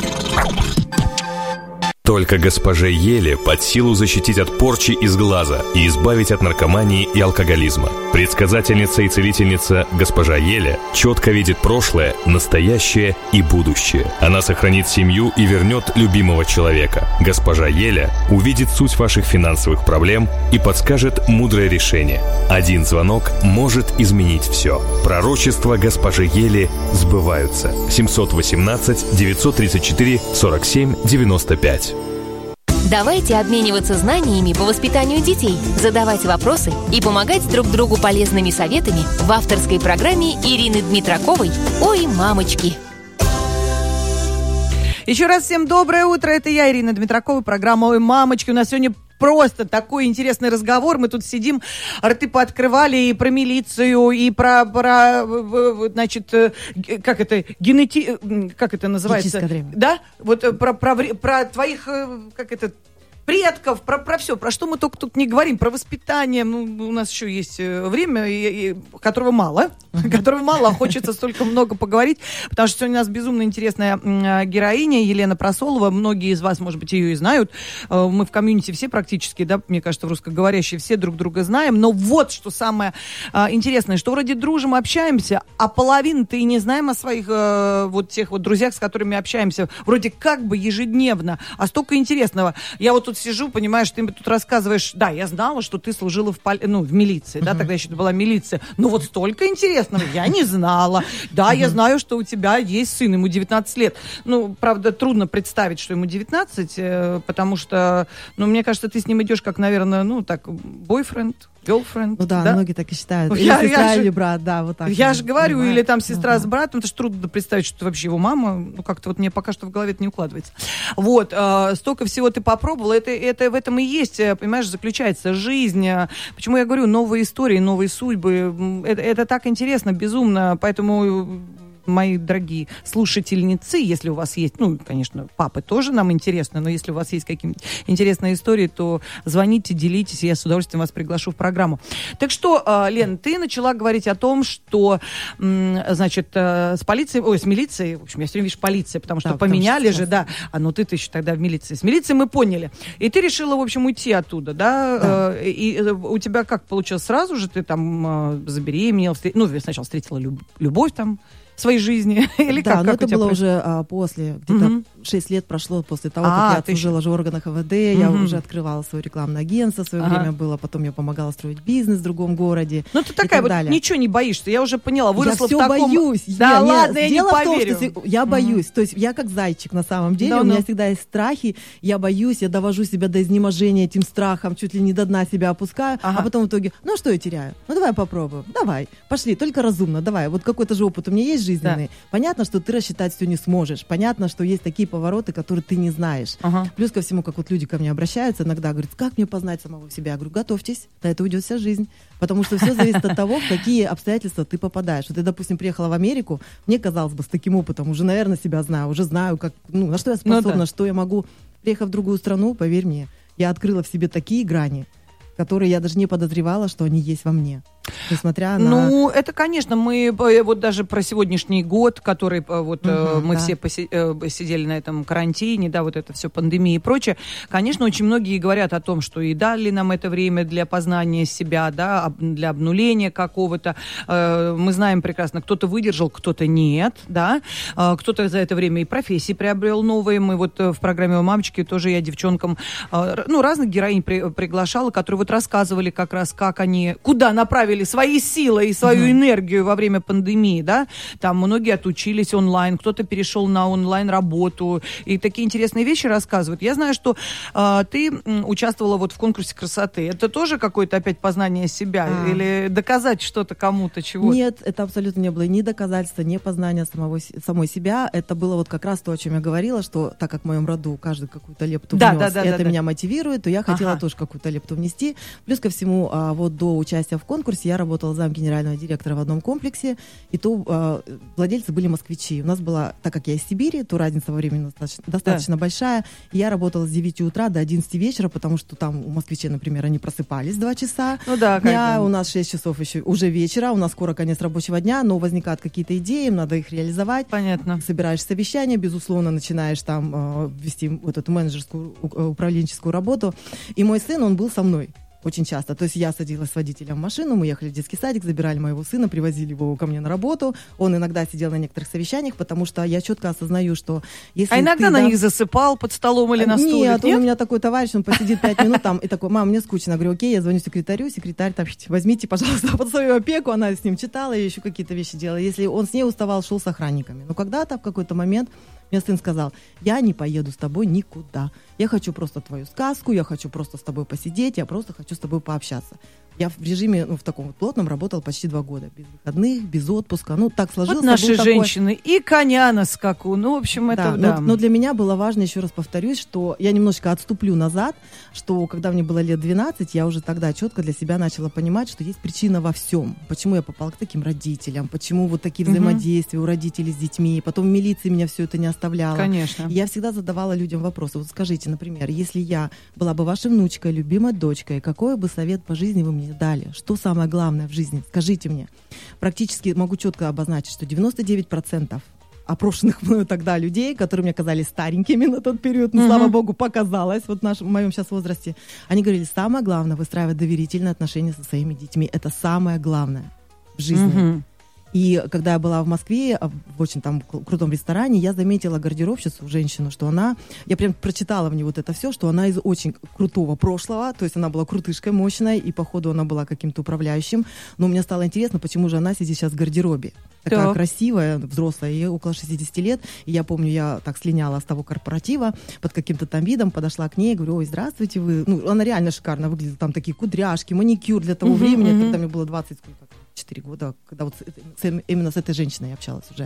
Только госпоже Еле под силу защитить от порчи из глаза и избавить от наркомании и алкоголизма. Предсказательница и целительница госпожа Еле четко видит прошлое, настоящее и будущее. Она сохранит семью и вернет любимого человека. Госпожа Еле увидит суть ваших финансовых проблем и подскажет мудрое решение. Один звонок может изменить все. Пророчества госпожи Еле сбываются. семь один восемь девятьсот тридцать четыре сорок семь девяносто пять. Давайте обмениваться знаниями по воспитанию детей, задавать вопросы и помогать друг другу полезными советами в авторской программе Ирины Дмитраковой «Ой, мамочки». Еще раз всем доброе утро. Это я, Ирина Дмитракова, программа «Ой, мамочки». У нас сегодня просто такой интересный разговор. Мы тут сидим, рты пооткрывали и про милицию, и про, про значит, как это, генети... как это называется? Да? Вот про, про, про твоих, как это, предков, про, про все, про что мы только тут не говорим, про воспитание. Ну, у нас еще есть время, и, и, которого мало. которого мало, хочется столько много поговорить, потому что сегодня у нас безумно интересная героиня Елена Просолова. Многие из вас, может быть, ее и знают. Мы в комьюнити все практически, да, мне кажется, в русскоговорящие все друг друга знаем. Но вот что самое интересное, что вроде дружим, общаемся, а половину-то и не знаем о своих вот тех вот друзьях, с которыми общаемся. Вроде как бы ежедневно, а столько интересного. Я вот тут сижу, понимаешь, ты мне тут рассказываешь, да, я знала, что ты служила в, поли... ну, в милиции, да, тогда еще это была милиция. Ну вот столько интересного я не знала. Да, я знаю, что у тебя есть сын, ему девятнадцать лет. Ну, правда, трудно представить, что ему девятнадцать, потому что, ну, мне кажется, ты с ним идешь как, наверное, ну, так, бойфренд, girlfriend. Ну да, да? многие так и считают. Или я, сестра, я или же, брат, да, вот так. Я же говорю, понимаю. Или там сестра ага. с братом, это же трудно представить, что это вообще его мама. Ну, как-то вот мне пока что в голове это не укладывается. Вот, э, столько всего ты попробовала, это, это в этом и есть, понимаешь, заключается жизнь. Почему я говорю, новые истории, новые судьбы, это, это так интересно, безумно, поэтому... Мои дорогие слушательницы, если у вас есть, ну, конечно, папы тоже нам интересно, но если у вас есть какие-нибудь интересные истории, то звоните, делитесь, и я с удовольствием вас приглашу в программу. Так что, Лен, ты начала говорить о том, что, значит, с полицией, ой, с милицией, в общем, я все время вижу полиция, потому что да, поменяли потому что же, да, а ну ты-то еще тогда в милиции. С милицией мы поняли. И ты решила, в общем, уйти оттуда, да? да. И у тебя как получилось сразу же? Ты там забеременела, ну, сначала встретила любовь там, своей жизни? Или да, как, но как это было происходит? уже а, после, где-то угу. шесть лет прошло после того, а, как я отслужила еще... в органах МВД, угу. я уже открывала свое рекламное агентство, в свое ага. время было, потом я помогала строить бизнес в другом городе. Ну ты такая вот, далее. Ничего не боишься, я уже поняла, выросла я в таком... Я боюсь. Да я, ладно, нет, я дело не поверю. в том, что я боюсь, угу. то есть я как зайчик на самом деле, да, у меня ну. всегда есть страхи, я боюсь, я довожу себя до изнеможения этим страхом, чуть ли не до дна себя опускаю, ага. а потом в итоге, ну что я теряю? Ну давай попробуем, давай, пошли, только разумно, давай, вот какой-то же опыт у меня есть жизненный. Да. Понятно, что ты рассчитать все не сможешь. Понятно, что есть такие повороты, которые ты не знаешь. Ага. Плюс ко всему, как вот люди ко мне обращаются, иногда говорят, как мне познать самого себя? Я говорю, готовьтесь, на это уйдет вся жизнь. Потому что все зависит от того, в какие обстоятельства ты попадаешь. Вот я, допустим, приехала в Америку, мне казалось бы, с таким опытом, уже, наверное, себя знаю, уже знаю, как, ну, на что я способна, ну, да. что я могу. Приехав в другую страну, поверь мне, я открыла в себе такие грани, которые я даже не подозревала, что они есть во мне. Несмотря на... Ну, это, конечно, мы вот даже про сегодняшний год, который вот угу, мы да. все поси- сидели на этом карантине, да, вот это все пандемия и прочее, конечно, очень многие говорят о том, что и дали нам это время для познания себя, да, для обнуления какого-то. Мы знаем прекрасно, кто-то выдержал, кто-то нет, да, кто-то за это время и профессии приобрел новые. Мы вот в программе у мамочки тоже я девчонкам, ну, разных героинь при- приглашала, которые вот рассказывали как раз, как они, куда направили свои силы и свою uh-huh. энергию во время пандемии, да, там многие отучились онлайн, кто-то перешел на онлайн-работу, и такие интересные вещи рассказывают. Я знаю, что э, ты м, участвовала вот в конкурсе красоты. Это тоже какое-то опять познание себя? Uh-huh. Или доказать что-то кому-то, чего-то? Нет, это абсолютно не было ни доказательства, ни познания самого, самой себя. Это было вот как раз то, о чем я говорила, что так как в моем роду каждый какую-то лепту да, внес, да, да, это да, меня да. мотивирует, то я хотела ага. тоже какую-то лепту внести. Плюс ко всему, а, вот до участия в конкурсе я работала зам генерального директора в одном комплексе, и то а, владельцы были москвичи. У нас была, так как я из Сибири, то разница во времени достаточно, достаточно да. большая. Я работала с девяти утра до одиннадцати вечера, потому что там у москвичей, например, они просыпались в два часа ну, да, дня, как у нас шесть часов еще уже вечера, у нас скоро конец рабочего дня, но возникают какие-то идеи, им надо их реализовать. Понятно. Собираешь совещание, безусловно, начинаешь там э, вести вот эту менеджерскую, управленческую работу. И мой сын, он был со мной очень часто. То есть я садилась с водителем в машину, мы ехали в детский садик, забирали моего сына, привозили его ко мне на работу. Он иногда сидел на некоторых совещаниях, потому что я четко осознаю, что если А иногда ты, на да... них засыпал под столом или на стуле? Нет, он у меня такой товарищ, он посидит пять минут там и такой, мам, мне скучно. Я говорю, окей, я звоню секретарю, секретарь там, возьмите, пожалуйста, под свою опеку. Она с ним читала, я еще какие-то вещи делала. Если он с ней уставал, шел с охранниками. Но когда-то в какой-то момент мне сын сказал, я не поеду с тобой никуда. Я хочу просто твою сказку, я хочу просто с тобой посидеть, я просто хочу с тобой пообщаться. Я в режиме, ну, в таком вот плотном работала почти два года. Без выходных, без отпуска. Ну, так сложилось. Вот наши женщины. Такой... И коня на скаку. Ну, в общем, это... Да, да. Но, но для меня было важно, еще раз повторюсь, что я немножечко отступлю назад, что когда мне было лет двенадцать, я уже тогда четко для себя начала понимать, что есть причина во всем. Почему я попала к таким родителям, почему вот такие угу. взаимодействия у родителей с детьми. Потом в милиции меня все это не оставляло. Конечно. И я всегда задавала людям вопросы. Вот скажите, например, если я была бы вашей внучкой, любимой дочкой, какой бы совет по жизни вы мне мне дали? Что самое главное в жизни? Скажите мне. Практически могу четко обозначить, что девяносто девять процентов опрошенных мною тогда людей, которые мне казались старенькими на тот период, но, mm-hmm. слава богу, показалось вот в, нашем, в моем сейчас возрасте, они говорили, самое главное выстраивать доверительные отношения со своими детьми. Это самое главное в жизни. Mm-hmm. И когда я была в Москве, в очень там крутом ресторане, я заметила гардеробщицу, женщину, что она, я прям прочитала в ней вот это все, что она из очень крутого прошлого, то есть она была крутышкой, мощной, и походу она была каким-то управляющим. Но мне стало интересно, почему же она сидит сейчас в гардеробе. Такая так. красивая, взрослая, ей около шестидесяти лет. И я помню, я так слиняла с того корпоратива под каким-то там видом, подошла к ней, говорю, ой, здравствуйте вы. Ну, она реально шикарно выглядела, там такие кудряшки, маникюр для того uh-huh, времени, uh-huh. когда мне было двадцать сколько. четыре года, когда вот с, с, именно с этой женщиной я общалась уже.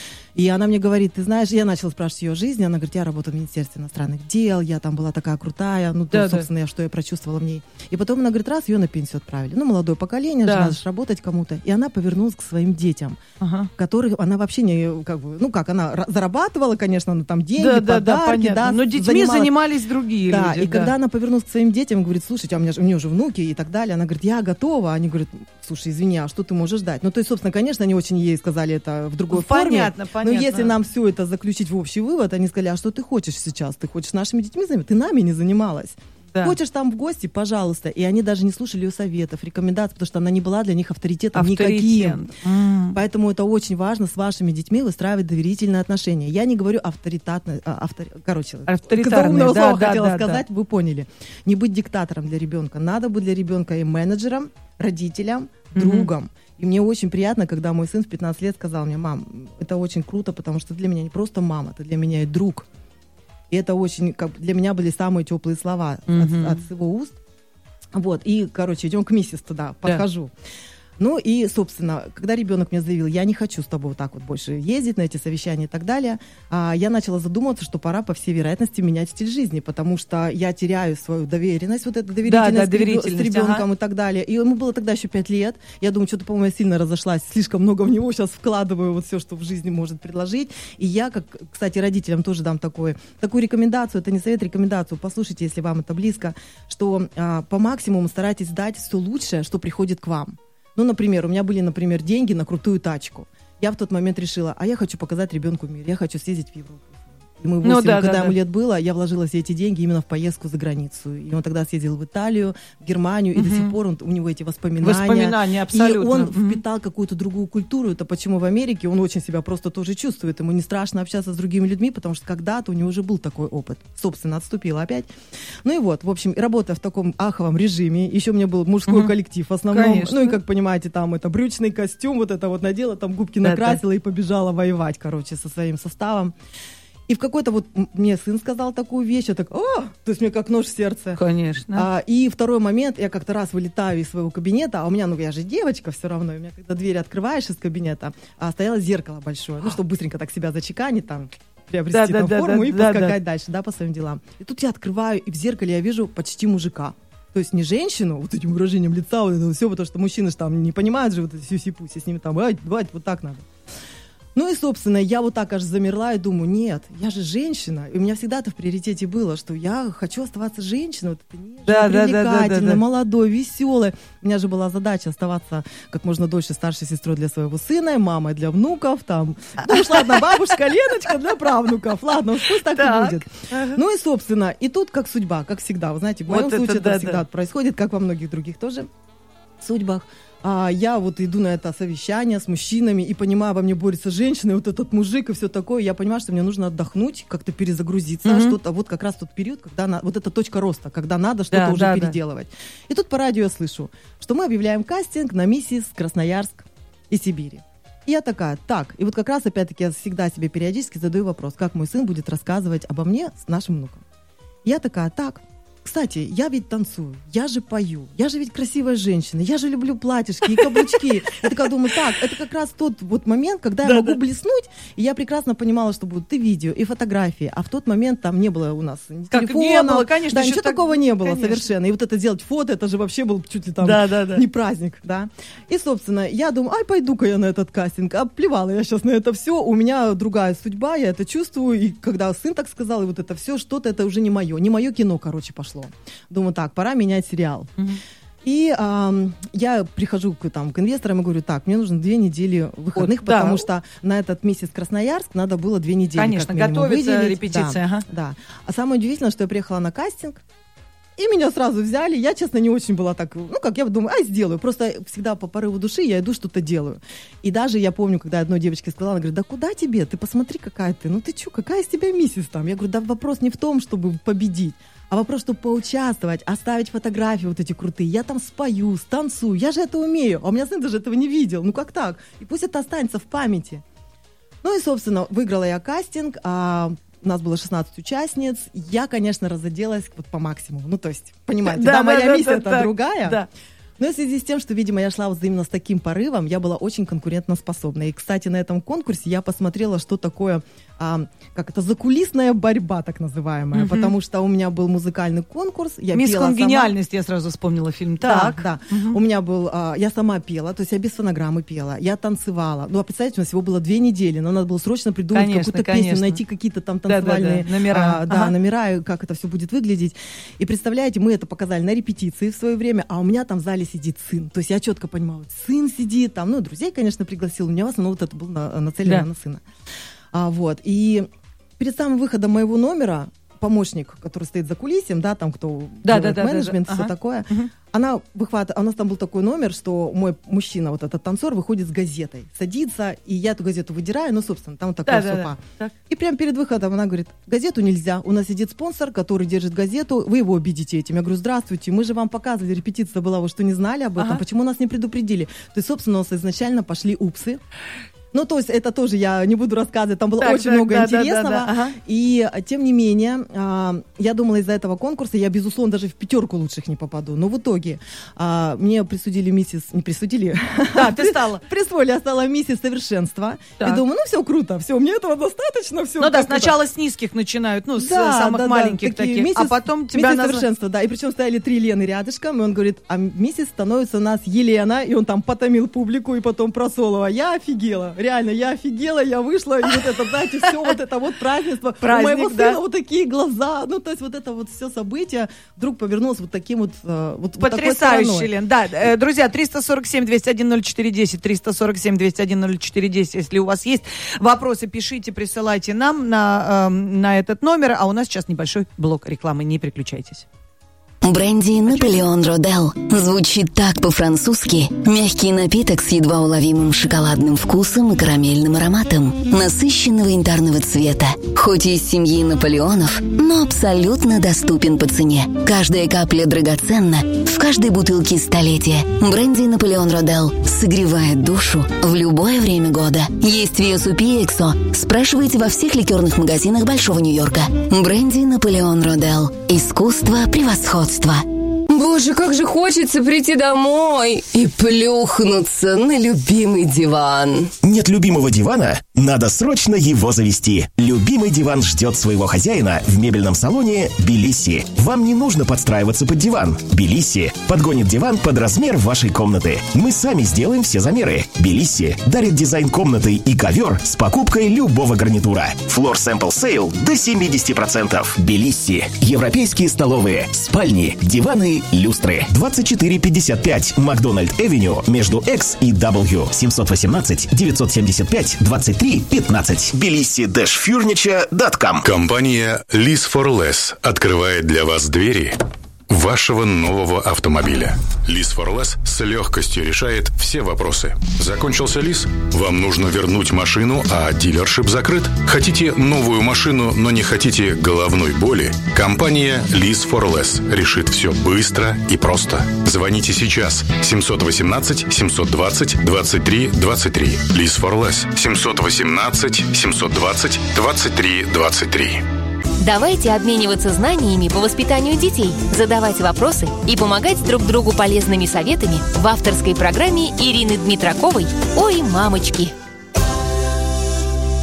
И она мне говорит, ты знаешь, я начала спрашивать ее жизни, она говорит, я работаю в Министерстве иностранных дел, я там была такая крутая, ну, да, то, собственно, да. я, что я прочувствовала в ней. И потом она говорит, раз, ее на пенсию отправили. Ну, молодое поколение, да. же надо же работать кому-то. И она повернулась к своим детям, ага. которых она вообще не, как бы, ну, как, она зарабатывала, конечно, ну, там деньги, да, подарки, да, да, но детьми занималась... занимались другие да, люди. И да. когда она повернулась к своим детям, говорит, слушайте, а у меня, у меня уже внуки и так далее, она говорит, я готова. Они говорят, слушай, извини, а что ты можешь дать? Ну, то есть, собственно, конечно, они очень ей сказали это в другой форме. Понятно, понятно. Но если нам все это заключить в общий вывод, они сказали, а что ты хочешь сейчас? Ты хочешь нашими детьми заниматься? Ты нами не занималась. Да. Хочешь там в гости? Пожалуйста. И они даже не слушали ее советов, рекомендаций, потому что она не была для них авторитетом Авторитет. никаким. Mm. Поэтому это очень важно с вашими детьми выстраивать доверительные отношения. Я не говорю авторитетные, автор... короче, авторитарные, да, да, хотела да, сказать, да. вы поняли. Не быть диктатором для ребенка. Надо быть для ребенка и менеджером, родителем, mm-hmm. другом. И мне очень приятно, когда мой сын в пятнадцать лет сказал мне, мам, это очень круто, потому что ты для меня не просто мама, ты для меня и друг. И это очень, как, для меня были самые теплые слова mm-hmm. от, от его уст. Вот, и, короче, идем к миссис туда, подхожу. Да. Ну и, собственно, когда ребенок мне заявил, я не хочу с тобой вот так вот больше ездить на эти совещания и так далее, а, я начала задумываться, что пора, по всей вероятности, менять стиль жизни, потому что я теряю свою доверенность, вот эту доверительность, да, да, доверительность с ребенком ага. и так далее. И ему было тогда еще пять лет. Я думаю, что-то, по-моему, я сильно разошлась, слишком много в него сейчас вкладываю вот все, что в жизни может предложить. И я, как, кстати, родителям тоже дам такое, такую рекомендацию, это не совет, рекомендацию, послушайте, если вам это близко, что а, по максимуму старайтесь дать все лучшее, что приходит к вам. Ну, например, у меня были, например, деньги на крутую тачку. Я в тот момент решила, а я хочу показать ребенку мир, я хочу съездить в Европу. И мы восемь, ну, да, когда да, ему да. лет было, я вложила все эти деньги именно в поездку за границу. И он тогда съездил в Италию, в Германию, угу. и до сих пор он, у него эти воспоминания. Воспоминания, абсолютно. И он угу. впитал какую-то другую культуру. Это почему в Америке он очень себя просто тоже чувствует. Ему не страшно общаться с другими людьми, потому что когда-то у него уже был такой опыт. Собственно, отступила опять. Ну и вот, в общем, работая в таком аховом режиме, еще у меня был мужской угу. коллектив в основном. Конечно. Ну и, как понимаете, там это брючный костюм, вот это вот надела, там губки да, накрасила да. и побежала воевать, короче, со своим составом. И в какой-то вот мне сын сказал такую вещь, я так, о, то есть мне как нож в сердце. Конечно. А, и второй момент, я как-то раз вылетаю из своего кабинета, а у меня, ну я же девочка все равно, у меня когда дверь открываешь из кабинета, а, стояло зеркало большое, ну чтобы быстренько так себя зачеканить, там, приобрести да, там да, форму да, и да, поскакать да. дальше, да, по своим делам. И тут я открываю, и в зеркале я вижу почти мужика. То есть не женщину, вот этим выражением лица, вот это все, потому что мужчины же там не понимают же вот эти сюси-пуси, с ними там, ай, давайте вот так надо. Ну и, собственно, я вот так аж замерла и думаю, нет, я же женщина. И у меня всегда-то в приоритете было, что я хочу оставаться женщиной. Вот это нежно, да, привлекательно, да, да, да, да. молодой, веселой. У меня же была задача оставаться как можно дольше старшей сестрой для своего сына, мамой для внуков. Там. Ну уж ладно, бабушка Леночка для правнуков. Ладно, уж пусть так, так и будет. Ага. Ну и, собственно, и тут как судьба, как всегда. Вы знаете, в моем вот случае это, это да, всегда да. происходит, как во многих других тоже судьбах. А я вот иду на это совещание с мужчинами и понимаю, во мне борется женщина, и вот этот мужик и все такое. Я понимаю, что мне нужно отдохнуть, как-то перезагрузиться. Mm-hmm. Что-то, вот как раз тот период, когда на, вот эта точка роста, когда надо что-то да, уже да, переделывать. Да. И тут по радио я слышу, что мы объявляем кастинг на миссис Красноярск и Сибири. И я такая, так, и вот как раз опять-таки я всегда себе периодически задаю вопрос, как мой сын будет рассказывать обо мне с нашим внуком. Я такая, так. Кстати, я ведь танцую, я же пою, я же ведь красивая женщина, я же люблю платьишки и каблучки. Я такая думаю, так, это как раз тот вот момент, когда я могу блеснуть, и я прекрасно понимала, что будут и видео, и фотографии, а в тот момент там не было у нас ни телефона. Не было, конечно. Да, ничего так... такого не было совершенно. И вот это делать фото, это же вообще был чуть ли там да, да, да. не праздник, да. И, собственно, я думаю, ай, пойду-ка я на этот кастинг. А плевала я сейчас на это все, у меня другая судьба, я это чувствую, и когда сын так сказал, и вот это все, что-то это уже не мое, не мое кино, короче, пошло. Думаю, так, пора менять сериал. Mm-hmm. И э, я прихожу к, там, к инвесторам и говорю, так, мне нужно две недели выходных, вот, потому да. что на этот месяц Красноярск надо было две недели. Конечно, готовиться, выделить. репетиция. Да, ага. да. А самое удивительное, что я приехала на кастинг, и меня сразу взяли. Я, честно, не очень была так, ну, как я думаю, ай, сделаю. Просто всегда по порыву души я иду, что-то делаю. И даже я помню, когда одной девочке сказала, она говорит, да куда тебе? Ты посмотри, какая ты. Ну ты что, какая из тебя миссис там? Я говорю, да вопрос не в том, чтобы победить, а вопрос, чтобы поучаствовать, оставить фотографии вот эти крутые. Я там спою, станцую, я же это умею. А у меня сын даже этого не видел. Ну как так? И пусть это останется в памяти. Ну и, собственно, выиграла я кастинг, а у нас было шестнадцать участниц. Я, конечно, разоделась вот по максимуму. Ну, то есть, понимаете, да, да моя да, миссия-то да, другая. Да. Но в связи с тем, что, видимо, я шла вот именно с таким порывом, я была очень конкурентоспособна. И, кстати, на этом конкурсе я посмотрела, что такое, а, как это, закулисная борьба, так называемая. Угу. Потому что у меня был музыкальный конкурс. Я «Мисс пела Конгениальность», сама. Я сразу вспомнила фильм. Так, да. Угу. У меня был, а, я сама пела, то есть я без фонограммы пела, я танцевала. Ну, а представьте, у нас всего было две недели, но надо было срочно придумать конечно, какую-то конечно. песню, найти какие-то там танцевальные да, да, да. номера. А, да, ага. номера, и как это все будет выглядеть. И представляете, мы это показали на репетиции в свое время, а у меня там в зале сидит сын. То есть я четко понимала, сын сидит там, ну, друзей, конечно, пригласил, у меня в основном вот это было на, нацелено да. на сына. А, вот, и перед самым выходом моего номера помощник, который стоит за кулисем, да, там, кто да, делает да, да, менеджмент, да, да. все ага. такое, угу. она выхватывает, у нас там был такой номер, что мой мужчина, вот этот танцор, выходит с газетой, садится, и я эту газету выдираю, ну, собственно, там вот такая да, супа. Да, да. И прямо перед выходом она говорит, газету нельзя, у нас сидит спонсор, который держит газету, вы его обидите этим. Я говорю, здравствуйте, мы же вам показывали, репетиция была, вы что, не знали об этом, ага. почему нас не предупредили? То есть, собственно, у нас изначально пошли упсы. Ну, то есть это тоже я не буду рассказывать, там было так, очень так, много да, интересного. Да, да, да. Ага. И, тем не менее, а, я думала, из-за этого конкурса я, безусловно, даже в пятерку лучших не попаду. Но в итоге а, мне присудили миссис... Не присудили? Да, ты стала. Присвоили, я стала миссис совершенства. И думаю, ну, все круто, все, мне этого достаточно. Все, ну да, сначала с низких начинают, ну, с да, самых да, маленьких да, таких, миссис, а потом тебя... Миссис совершенства, да. И причем стояли три Лены рядышком, и он говорит, а миссис становится у нас Елена, и он там потомил публику, и потом просолова. Я офигела, реально, я офигела. Я вышла, и вот это, знаете, все вот это вот празднество. Праздник, у моего да. сына вот такие глаза. Ну, то есть вот это вот все событие вдруг повернулось вот таким вот, вот потрясающий, Лен. Да, э, друзья, триста сорок семь двести один ноль четыре десять, триста сорок семь двести один ноль четыре десять. Если у вас есть вопросы, пишите, присылайте нам на, э, на этот номер. А у нас сейчас небольшой блок рекламы. Не переключайтесь. Бренди «Наполеон Родель» звучит так по-французски. Мягкий напиток с едва уловимым шоколадным вкусом и карамельным ароматом, насыщенного янтарного цвета. Хоть и из семьи Наполеонов, но абсолютно доступен по цене. Каждая капля драгоценна, в каждой бутылке столетие. Бренди «Наполеон Родель» согревает душу в любое время года. Есть в ю эс ю пи и Эксо. Спрашивайте во всех ликерных магазинах Большого Нью-Йорка. Бренди «Наполеон Родель». Искусство превосходства. Боже, как же хочется прийти домой и плюхнуться на любимый диван. Нет любимого дивана? Надо срочно его завести. Любимый диван ждет своего хозяина в мебельном салоне «Белисси». Вам не нужно подстраиваться под диван. «Белисси» подгонит диван под размер вашей комнаты. Мы сами сделаем все замеры. «Белисси» дарит дизайн комнаты и ковер с покупкой любого гарнитура. Floor Sample Sale до семьдесят процентов. «Белисси». Европейские столовые, спальни, диваны, люстры. двадцать четыре пятьдесят пять Макдональд-Эвеню между X и W. семьсот восемнадцать девятьсот семьдесят пять двадцать три пятнадцать. белисси фурничер точка ком. Компания Lease for Less открывает для вас двери вашего нового автомобиля. Lease for Less с легкостью решает все вопросы. Закончился лиз? Вам нужно вернуть машину, а дилершип закрыт? Хотите новую машину, но не хотите головной боли? Компания Lease for Less решит все быстро и просто. Звоните сейчас. семьсот восемнадцать семьсот двадцать двадцать три двадцать три. Lease for Less. семьсот восемнадцать семьсот двадцать двадцать три двадцать три. Давайте обмениваться знаниями по воспитанию детей, задавать вопросы и помогать друг другу полезными советами в авторской программе Ирины Дмитраковой «Ой, мамочки».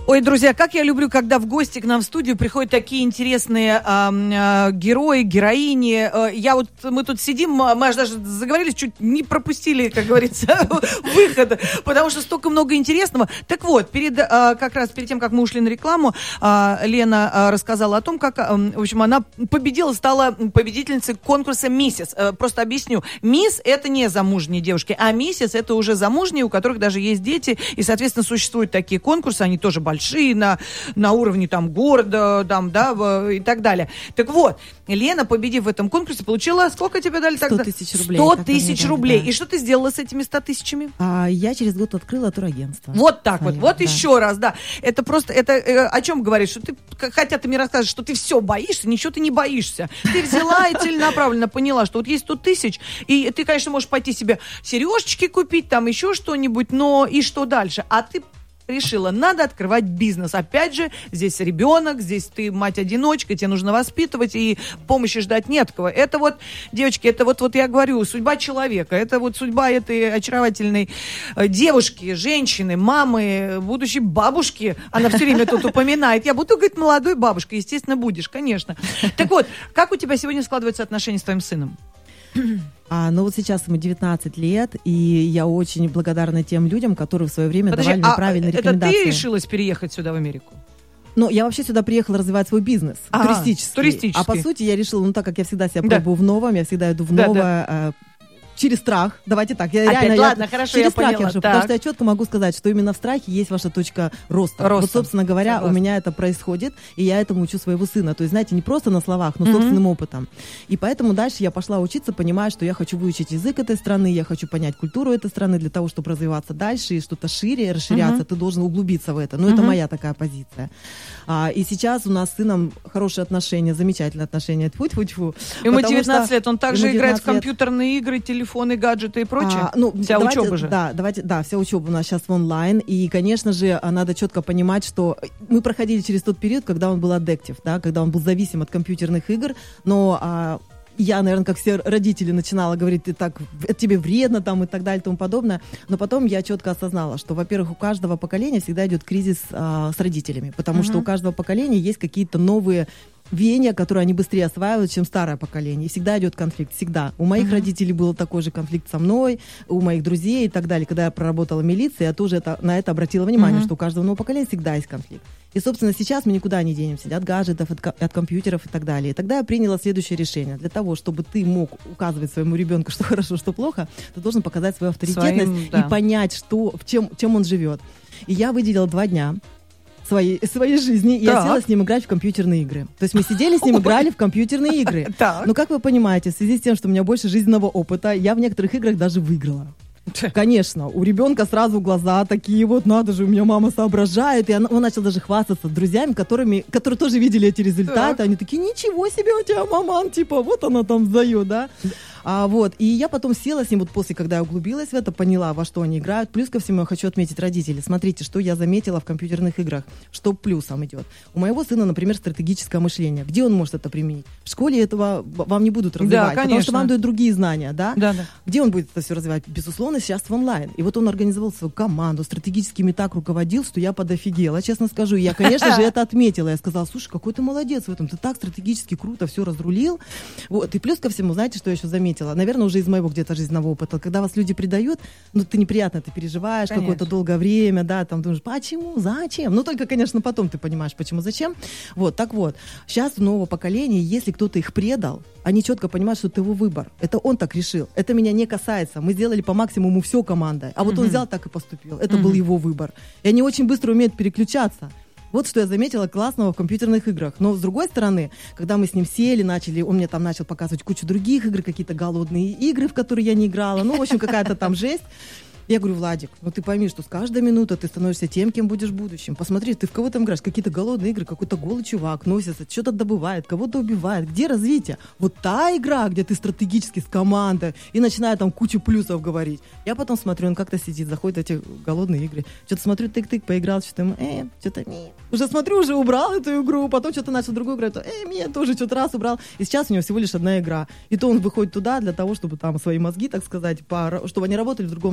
Ой, друзья, как я люблю, когда в гости к нам в студию приходят такие интересные э, э, герои, героини. Э, я вот, мы тут сидим, мы аж даже заговорили, чуть не пропустили, как говорится, выход, потому что столько много интересного. Так вот, перед, э, как раз перед тем, как мы ушли на рекламу, э, Лена э, рассказала о том, как, э, в общем, она победила, стала победительницей конкурса «Миссис». Э, просто объясню. «Мисс» — это не замужние девушки, а «Миссис» — это уже замужние, у которых даже есть дети, и, соответственно, существуют такие конкурсы, они тоже большие. большие, на, на уровне там города, там, да, и так далее. Так вот, Лена, победив в этом конкурсе, получила, сколько тебе дали тогда? сто тысяч рублей. сто тысяч рублей. Да. И что ты сделала с этими ста тысячами? А, я через год открыла турагентство. Вот так свое, вот, вот да. еще раз, да. Это просто, это э, о чем говоришь? Что ты, хотя ты мне расскажешь, что ты все боишься, ничего ты не боишься. Ты взяла и целенаправленно поняла, что вот есть сто тысяч, и ты, конечно, можешь пойти себе сережечки купить, там еще что-нибудь, но и что дальше? А ты решила, надо открывать бизнес. Опять же, здесь ребенок, здесь ты мать-одиночка, тебе нужно воспитывать, и помощи ждать не от кого. Это вот, девочки, это вот, вот я говорю, судьба человека. Это вот судьба этой очаровательной девушки, женщины, мамы, будущей бабушки. Она все время тут упоминает. Я буду, говорит, молодой бабушкой. Естественно, будешь, конечно. Так вот, как у тебя сегодня складываются отношения с твоим сыном? А, ну вот сейчас ему девятнадцать лет, и я очень благодарна тем людям, которые в свое время Подожди, давали мне а правильные это рекомендации. ты решилась переехать сюда, в Америку? Ну, я вообще сюда приехала развивать свой бизнес, ага, туристический. туристический. А по сути я решила, ну так как я всегда себя Да. пробую в новом, я всегда иду в Да, новое, да. э, через страх. Давайте так, я Опять, реально... ладно, я, хорошо, через я страх поняла, хожу, так. потому что я четко могу сказать, что именно в страхе есть ваша точка роста. Роста. Вот, собственно говоря, Согласна. у меня это происходит, и я этому учу своего сына. То есть, знаете, не просто на словах, но Мгм. собственным опытом. И поэтому дальше я пошла учиться, понимая, что я хочу выучить язык этой страны, я хочу понять культуру этой страны для того, чтобы развиваться дальше и что-то шире, расширяться. Мгм. Ты должен углубиться в это. Ну, это Мгм. моя такая позиция. А, и сейчас у нас с сыном хорошие отношения, замечательные отношения. Тьфу-тьфу-тьфу. Ему Потому девятнадцать что лет, он также ему играет в девятнадцать лет. компьютерные игры, телефоны, гаджеты и прочее? А, ну, Вся давайте, учеба же. Да, давайте, да, вся учеба у нас сейчас в онлайн. И, конечно же, надо четко понимать, что мы проходили через тот период, когда он был аддиктив, да, когда он был зависим от компьютерных игр, но а, я, наверное, как все родители, начинала говорить, ты так, это тебе вредно там и так далее и тому подобное. Но потом я четко осознала, что, во-первых, у каждого поколения всегда идет кризис а, с родителями, потому Мгм. что у каждого поколения есть какие-то новые веяния, которые они быстрее осваивают, чем старое поколение. И всегда идет конфликт, всегда. У моих Мгм. родителей был такой же конфликт со мной, у моих друзей и так далее. Когда я проработала в милиции, я тоже это, на это обратила внимание, Мгм. что у каждого нового поколения всегда есть конфликт. И, собственно, сейчас мы никуда не денемся от гаджетов, от, ко- от компьютеров и так далее. И тогда я приняла следующее решение. Для того, чтобы ты мог указывать своему ребенку, что хорошо, что плохо, ты должен показать свою авторитетность Своим, да. и понять, что, в чем, чем он живет. И я выделила два дня своей, своей жизни, и я Так. села с ним играть в компьютерные игры. То есть мы сидели с ним, играли в компьютерные игры. Так. Но, как вы понимаете, в связи с тем, что у меня больше жизненного опыта, я в некоторых играх даже выиграла. Конечно, у ребенка сразу глаза такие вот, надо же, у меня мама соображает. И он, он начал даже хвастаться с друзьями, которыми, которые тоже видели эти результаты. Так. Они такие, ничего себе у тебя маман, типа, вот она там сдает, да. А, вот, и я потом села с ним, вот после, когда я углубилась в это, поняла, во что они играют. Плюс ко всему я хочу отметить родителей. Смотрите, что я заметила в компьютерных играх, что плюсом идет. У моего сына, например, стратегическое мышление. Где он может это применить? В школе этого вам не будут развивать, потому конечно. что вам дают другие знания, да? Да, да. Где он будет это все развивать? Безусловно, сейчас в онлайн. И вот он организовал свою команду, стратегическими так руководил, что я подофигела, честно скажу. И я, конечно же, это отметила. Я сказала, слушай, какой ты молодец в этом, ты так стратегически круто все разрулил. Вот. И плюс ко всему, знаете, что я еще заметила? Наверное, уже из моего где-то жизненного опыта. Когда вас люди предают, ну, ты неприятно, ты переживаешь Конечно. какое-то долгое время, да, там думаешь, почему, зачем? Ну, только, конечно, потом ты понимаешь, почему, зачем. Вот, так вот. Сейчас у нового поколения, если кто-то их предал, они четко понимают, что это его выбор. Это он так решил. Это меня не касается. Мы сделали по максимуму все командой. А вот Мгм. он взял, так и поступил. Это Мгм. был его выбор. И они очень быстро умеют переключаться. Вот что я заметила классного в компьютерных играх. Но с другой стороны, когда мы с ним сели, начали, он мне там начал показывать кучу других игр, какие-то голодные игры, в которые я не играла. Ну, в общем, какая-то там жесть. Я говорю, Владик, ну ты пойми, что с каждой минутой ты становишься тем, кем будешь в будущем. Посмотри, ты в кого там играешь? Какие-то голодные игры, какой-то голый чувак носится, что-то добывает, кого-то убивает. Где развитие? Вот та игра, где ты стратегически с командой и начинает там кучу плюсов говорить. Я потом смотрю, он как-то сидит, заходит в эти голодные игры. Что-то смотрю, тык-тык, поиграл, что-то ему, э, что-то, не. Уже смотрю, уже убрал эту игру, потом что-то начал другую играть, э, мне тоже что-то раз убрал. И сейчас у него всего лишь одна игра. И то он выходит туда для того, чтобы там свои мозги, так сказать, по, чтобы они работали в другом направлении,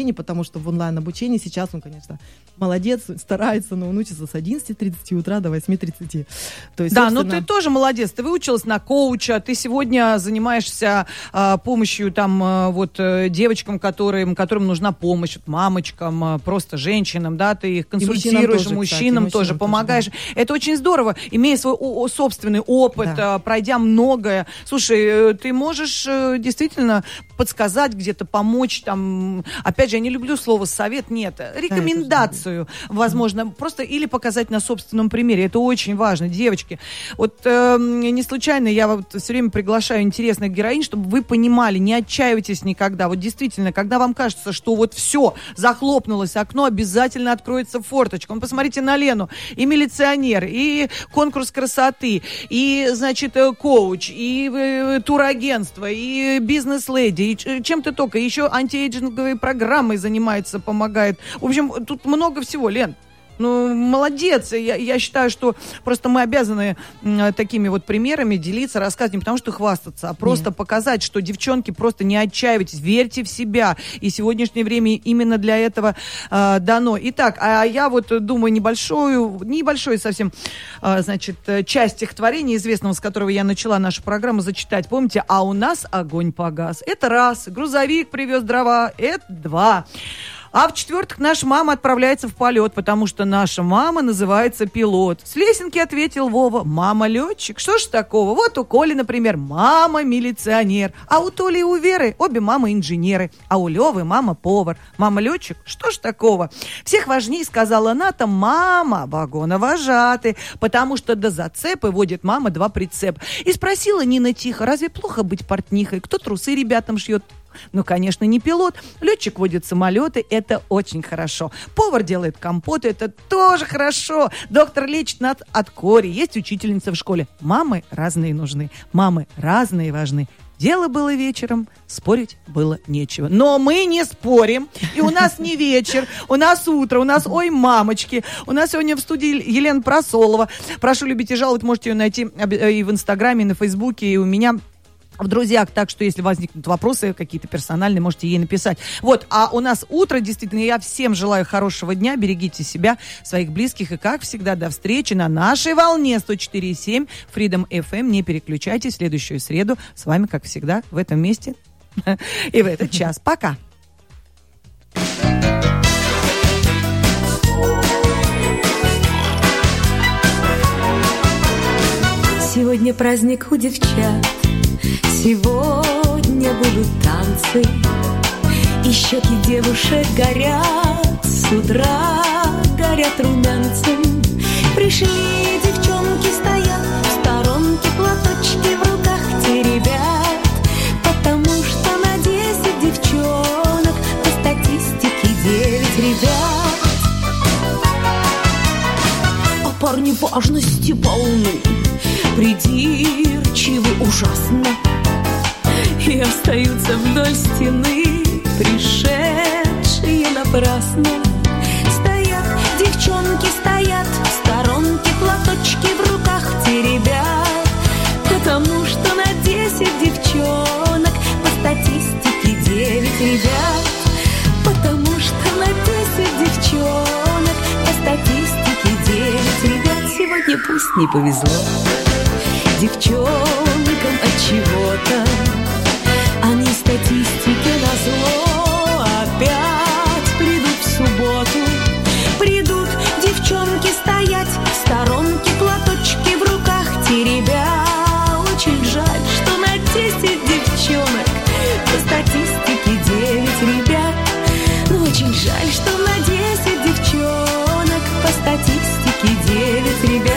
обучении, потому что в онлайн-обучении сейчас он, конечно, молодец, старается, но он учится с одиннадцати тридцати утра до восьми тридцати. То есть, да, собственно... но ты тоже молодец, ты выучилась на коуча, ты сегодня занимаешься а, помощью там а, вот девочкам, которым, которым нужна помощь, вот, мамочкам, а, просто женщинам, да, ты их консультируешь, мужчинам тоже, мужчинам кстати, тоже помогаешь. Тоже, да. Это очень здорово, имея свой о- собственный опыт, да. а, пройдя многое. Слушай, ты можешь а, действительно подсказать, где-то помочь, там, опять же, я не люблю слово совет, нет, рекомендацию, да, возможно, mm-hmm. просто или показать на собственном примере. Это очень важно, девочки. Вот э, не случайно я вот все время приглашаю интересных героинь, чтобы вы понимали, не отчаивайтесь никогда. Вот действительно, когда вам кажется, что вот все, захлопнулось окно, обязательно откроется форточка. Ну, посмотрите на Лену. И милиционер, и конкурс красоты, и, значит, коуч, и э, турагентство, и бизнес-леди, и чем-то только. Еще антиэйджинговые программой занимается, помогает. В общем, тут много всего, Лен. Ну, молодец. Я, я считаю, что просто мы обязаны м, такими вот примерами делиться, рассказывать, не потому что хвастаться, а просто Нет. показать, что, девчонки, просто не отчаивайтесь, верьте в себя. И сегодняшнее время именно для этого э, дано. Итак, а я вот думаю, небольшую, небольшую совсем, э, значит, часть стихотворения известного, с которого я начала нашу программу, зачитать. Помните, а у нас огонь погас. Это раз. Грузовик привез дрова. Это два. А в-четвертых, наша мама отправляется в полет, потому что наша мама называется пилот. С лесенки ответил Вова: мама летчик. Что ж такого? Вот у Коли, например, мама милиционер. А у Толи и у Веры обе мамы инженеры. А у Левы мама повар. Мама летчик. Что ж такого? Всех важней, сказала Ната, мама вагоновожатый, потому что до зацепы водит мама два прицепа. И спросила Нина тихо: разве плохо быть портнихой? Кто трусы ребятам шьет? Ну, конечно, не пилот. Летчик водит самолеты, это очень хорошо. Повар делает компоты, это тоже хорошо. Доктор лечит нас от кори. Есть учительница в школе. Мамы разные нужны, мамы разные важны. Дело было вечером, спорить было нечего. Но мы не спорим. И у нас не вечер, у нас утро, у нас ой, мамочки. У нас сегодня в студии Елена Просолова. Прошу любить и жаловать, можете ее найти и в Инстаграме, и на Фейсбуке, и у меня в друзьях, так что если возникнут вопросы какие-то персональные, можете ей написать. Вот, а у нас утро, действительно, я всем желаю хорошего дня, берегите себя, своих близких, и, как всегда, до встречи на нашей волне сто четыре и семь Freedom эф эм. Не переключайтесь, в следующую среду с вами, как всегда, в этом месте и в этот час. Пока! Сегодня праздник у девчат, сегодня будут танцы, и щеки девушек горят, с утра горят румянцем. Пришли девчонки, стоят в сторонке, платочки в руках теребят, потому что на десять девчонок по статистике девять ребят. А парни важности полны, придирчивы ужасно, и остаются вдоль стены, пришедшие напрасно. Стоят девчонки, стоят в сторонке, платочки в руках теребят, потому что на десять девчонок по статистике девять ребят, потому что на десять девчонок по статистике девять ребят. Сегодня пусть не повезло девчонкам от чего-то, они статистике назло опять придут в субботу. Придут девчонки стоять в сторонке, платочки в руках теребя. Очень жаль, что на десять девчонок по статистике девять ребят. Но очень жаль, что на десять девчонок по статистике девять ребят.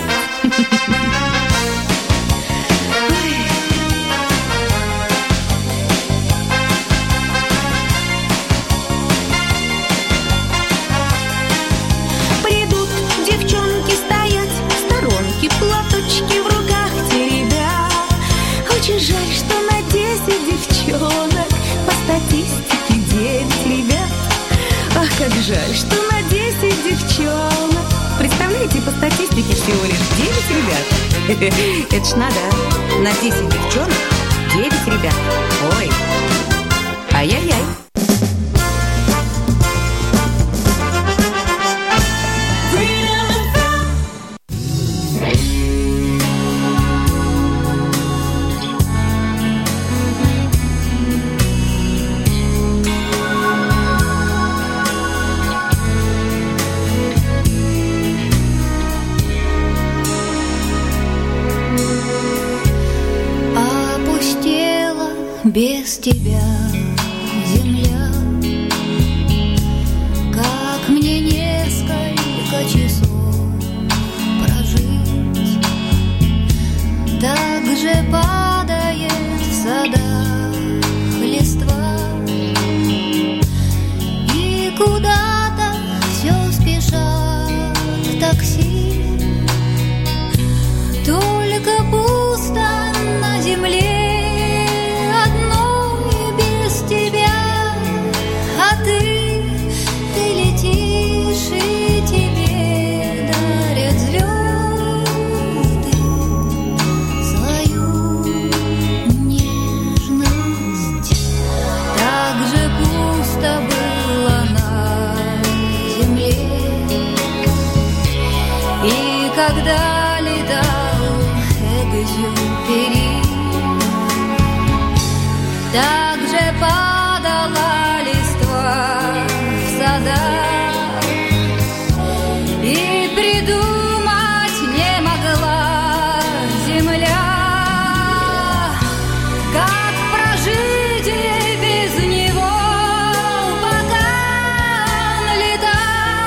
Платочки в руках теребя. Очень жаль, что на десять девчонок по статистике девять ребят. Ах, как жаль, что на десять девчонок, представляете, по статистике всего лишь девять ребят. Это ж надо, на десять девчонок девять ребят. Ой, ай-яй-яй. без тебя, земля. Как мне несколько часов прожить? Так же падает в садах листва, и куда-то все спешат такси. Только пусто на земле одной без тебя, а ты, ты летишь, и тебе дарят звезды свою нежность. Так же пусто было на земле, и когда летал Экзюпери, так же падала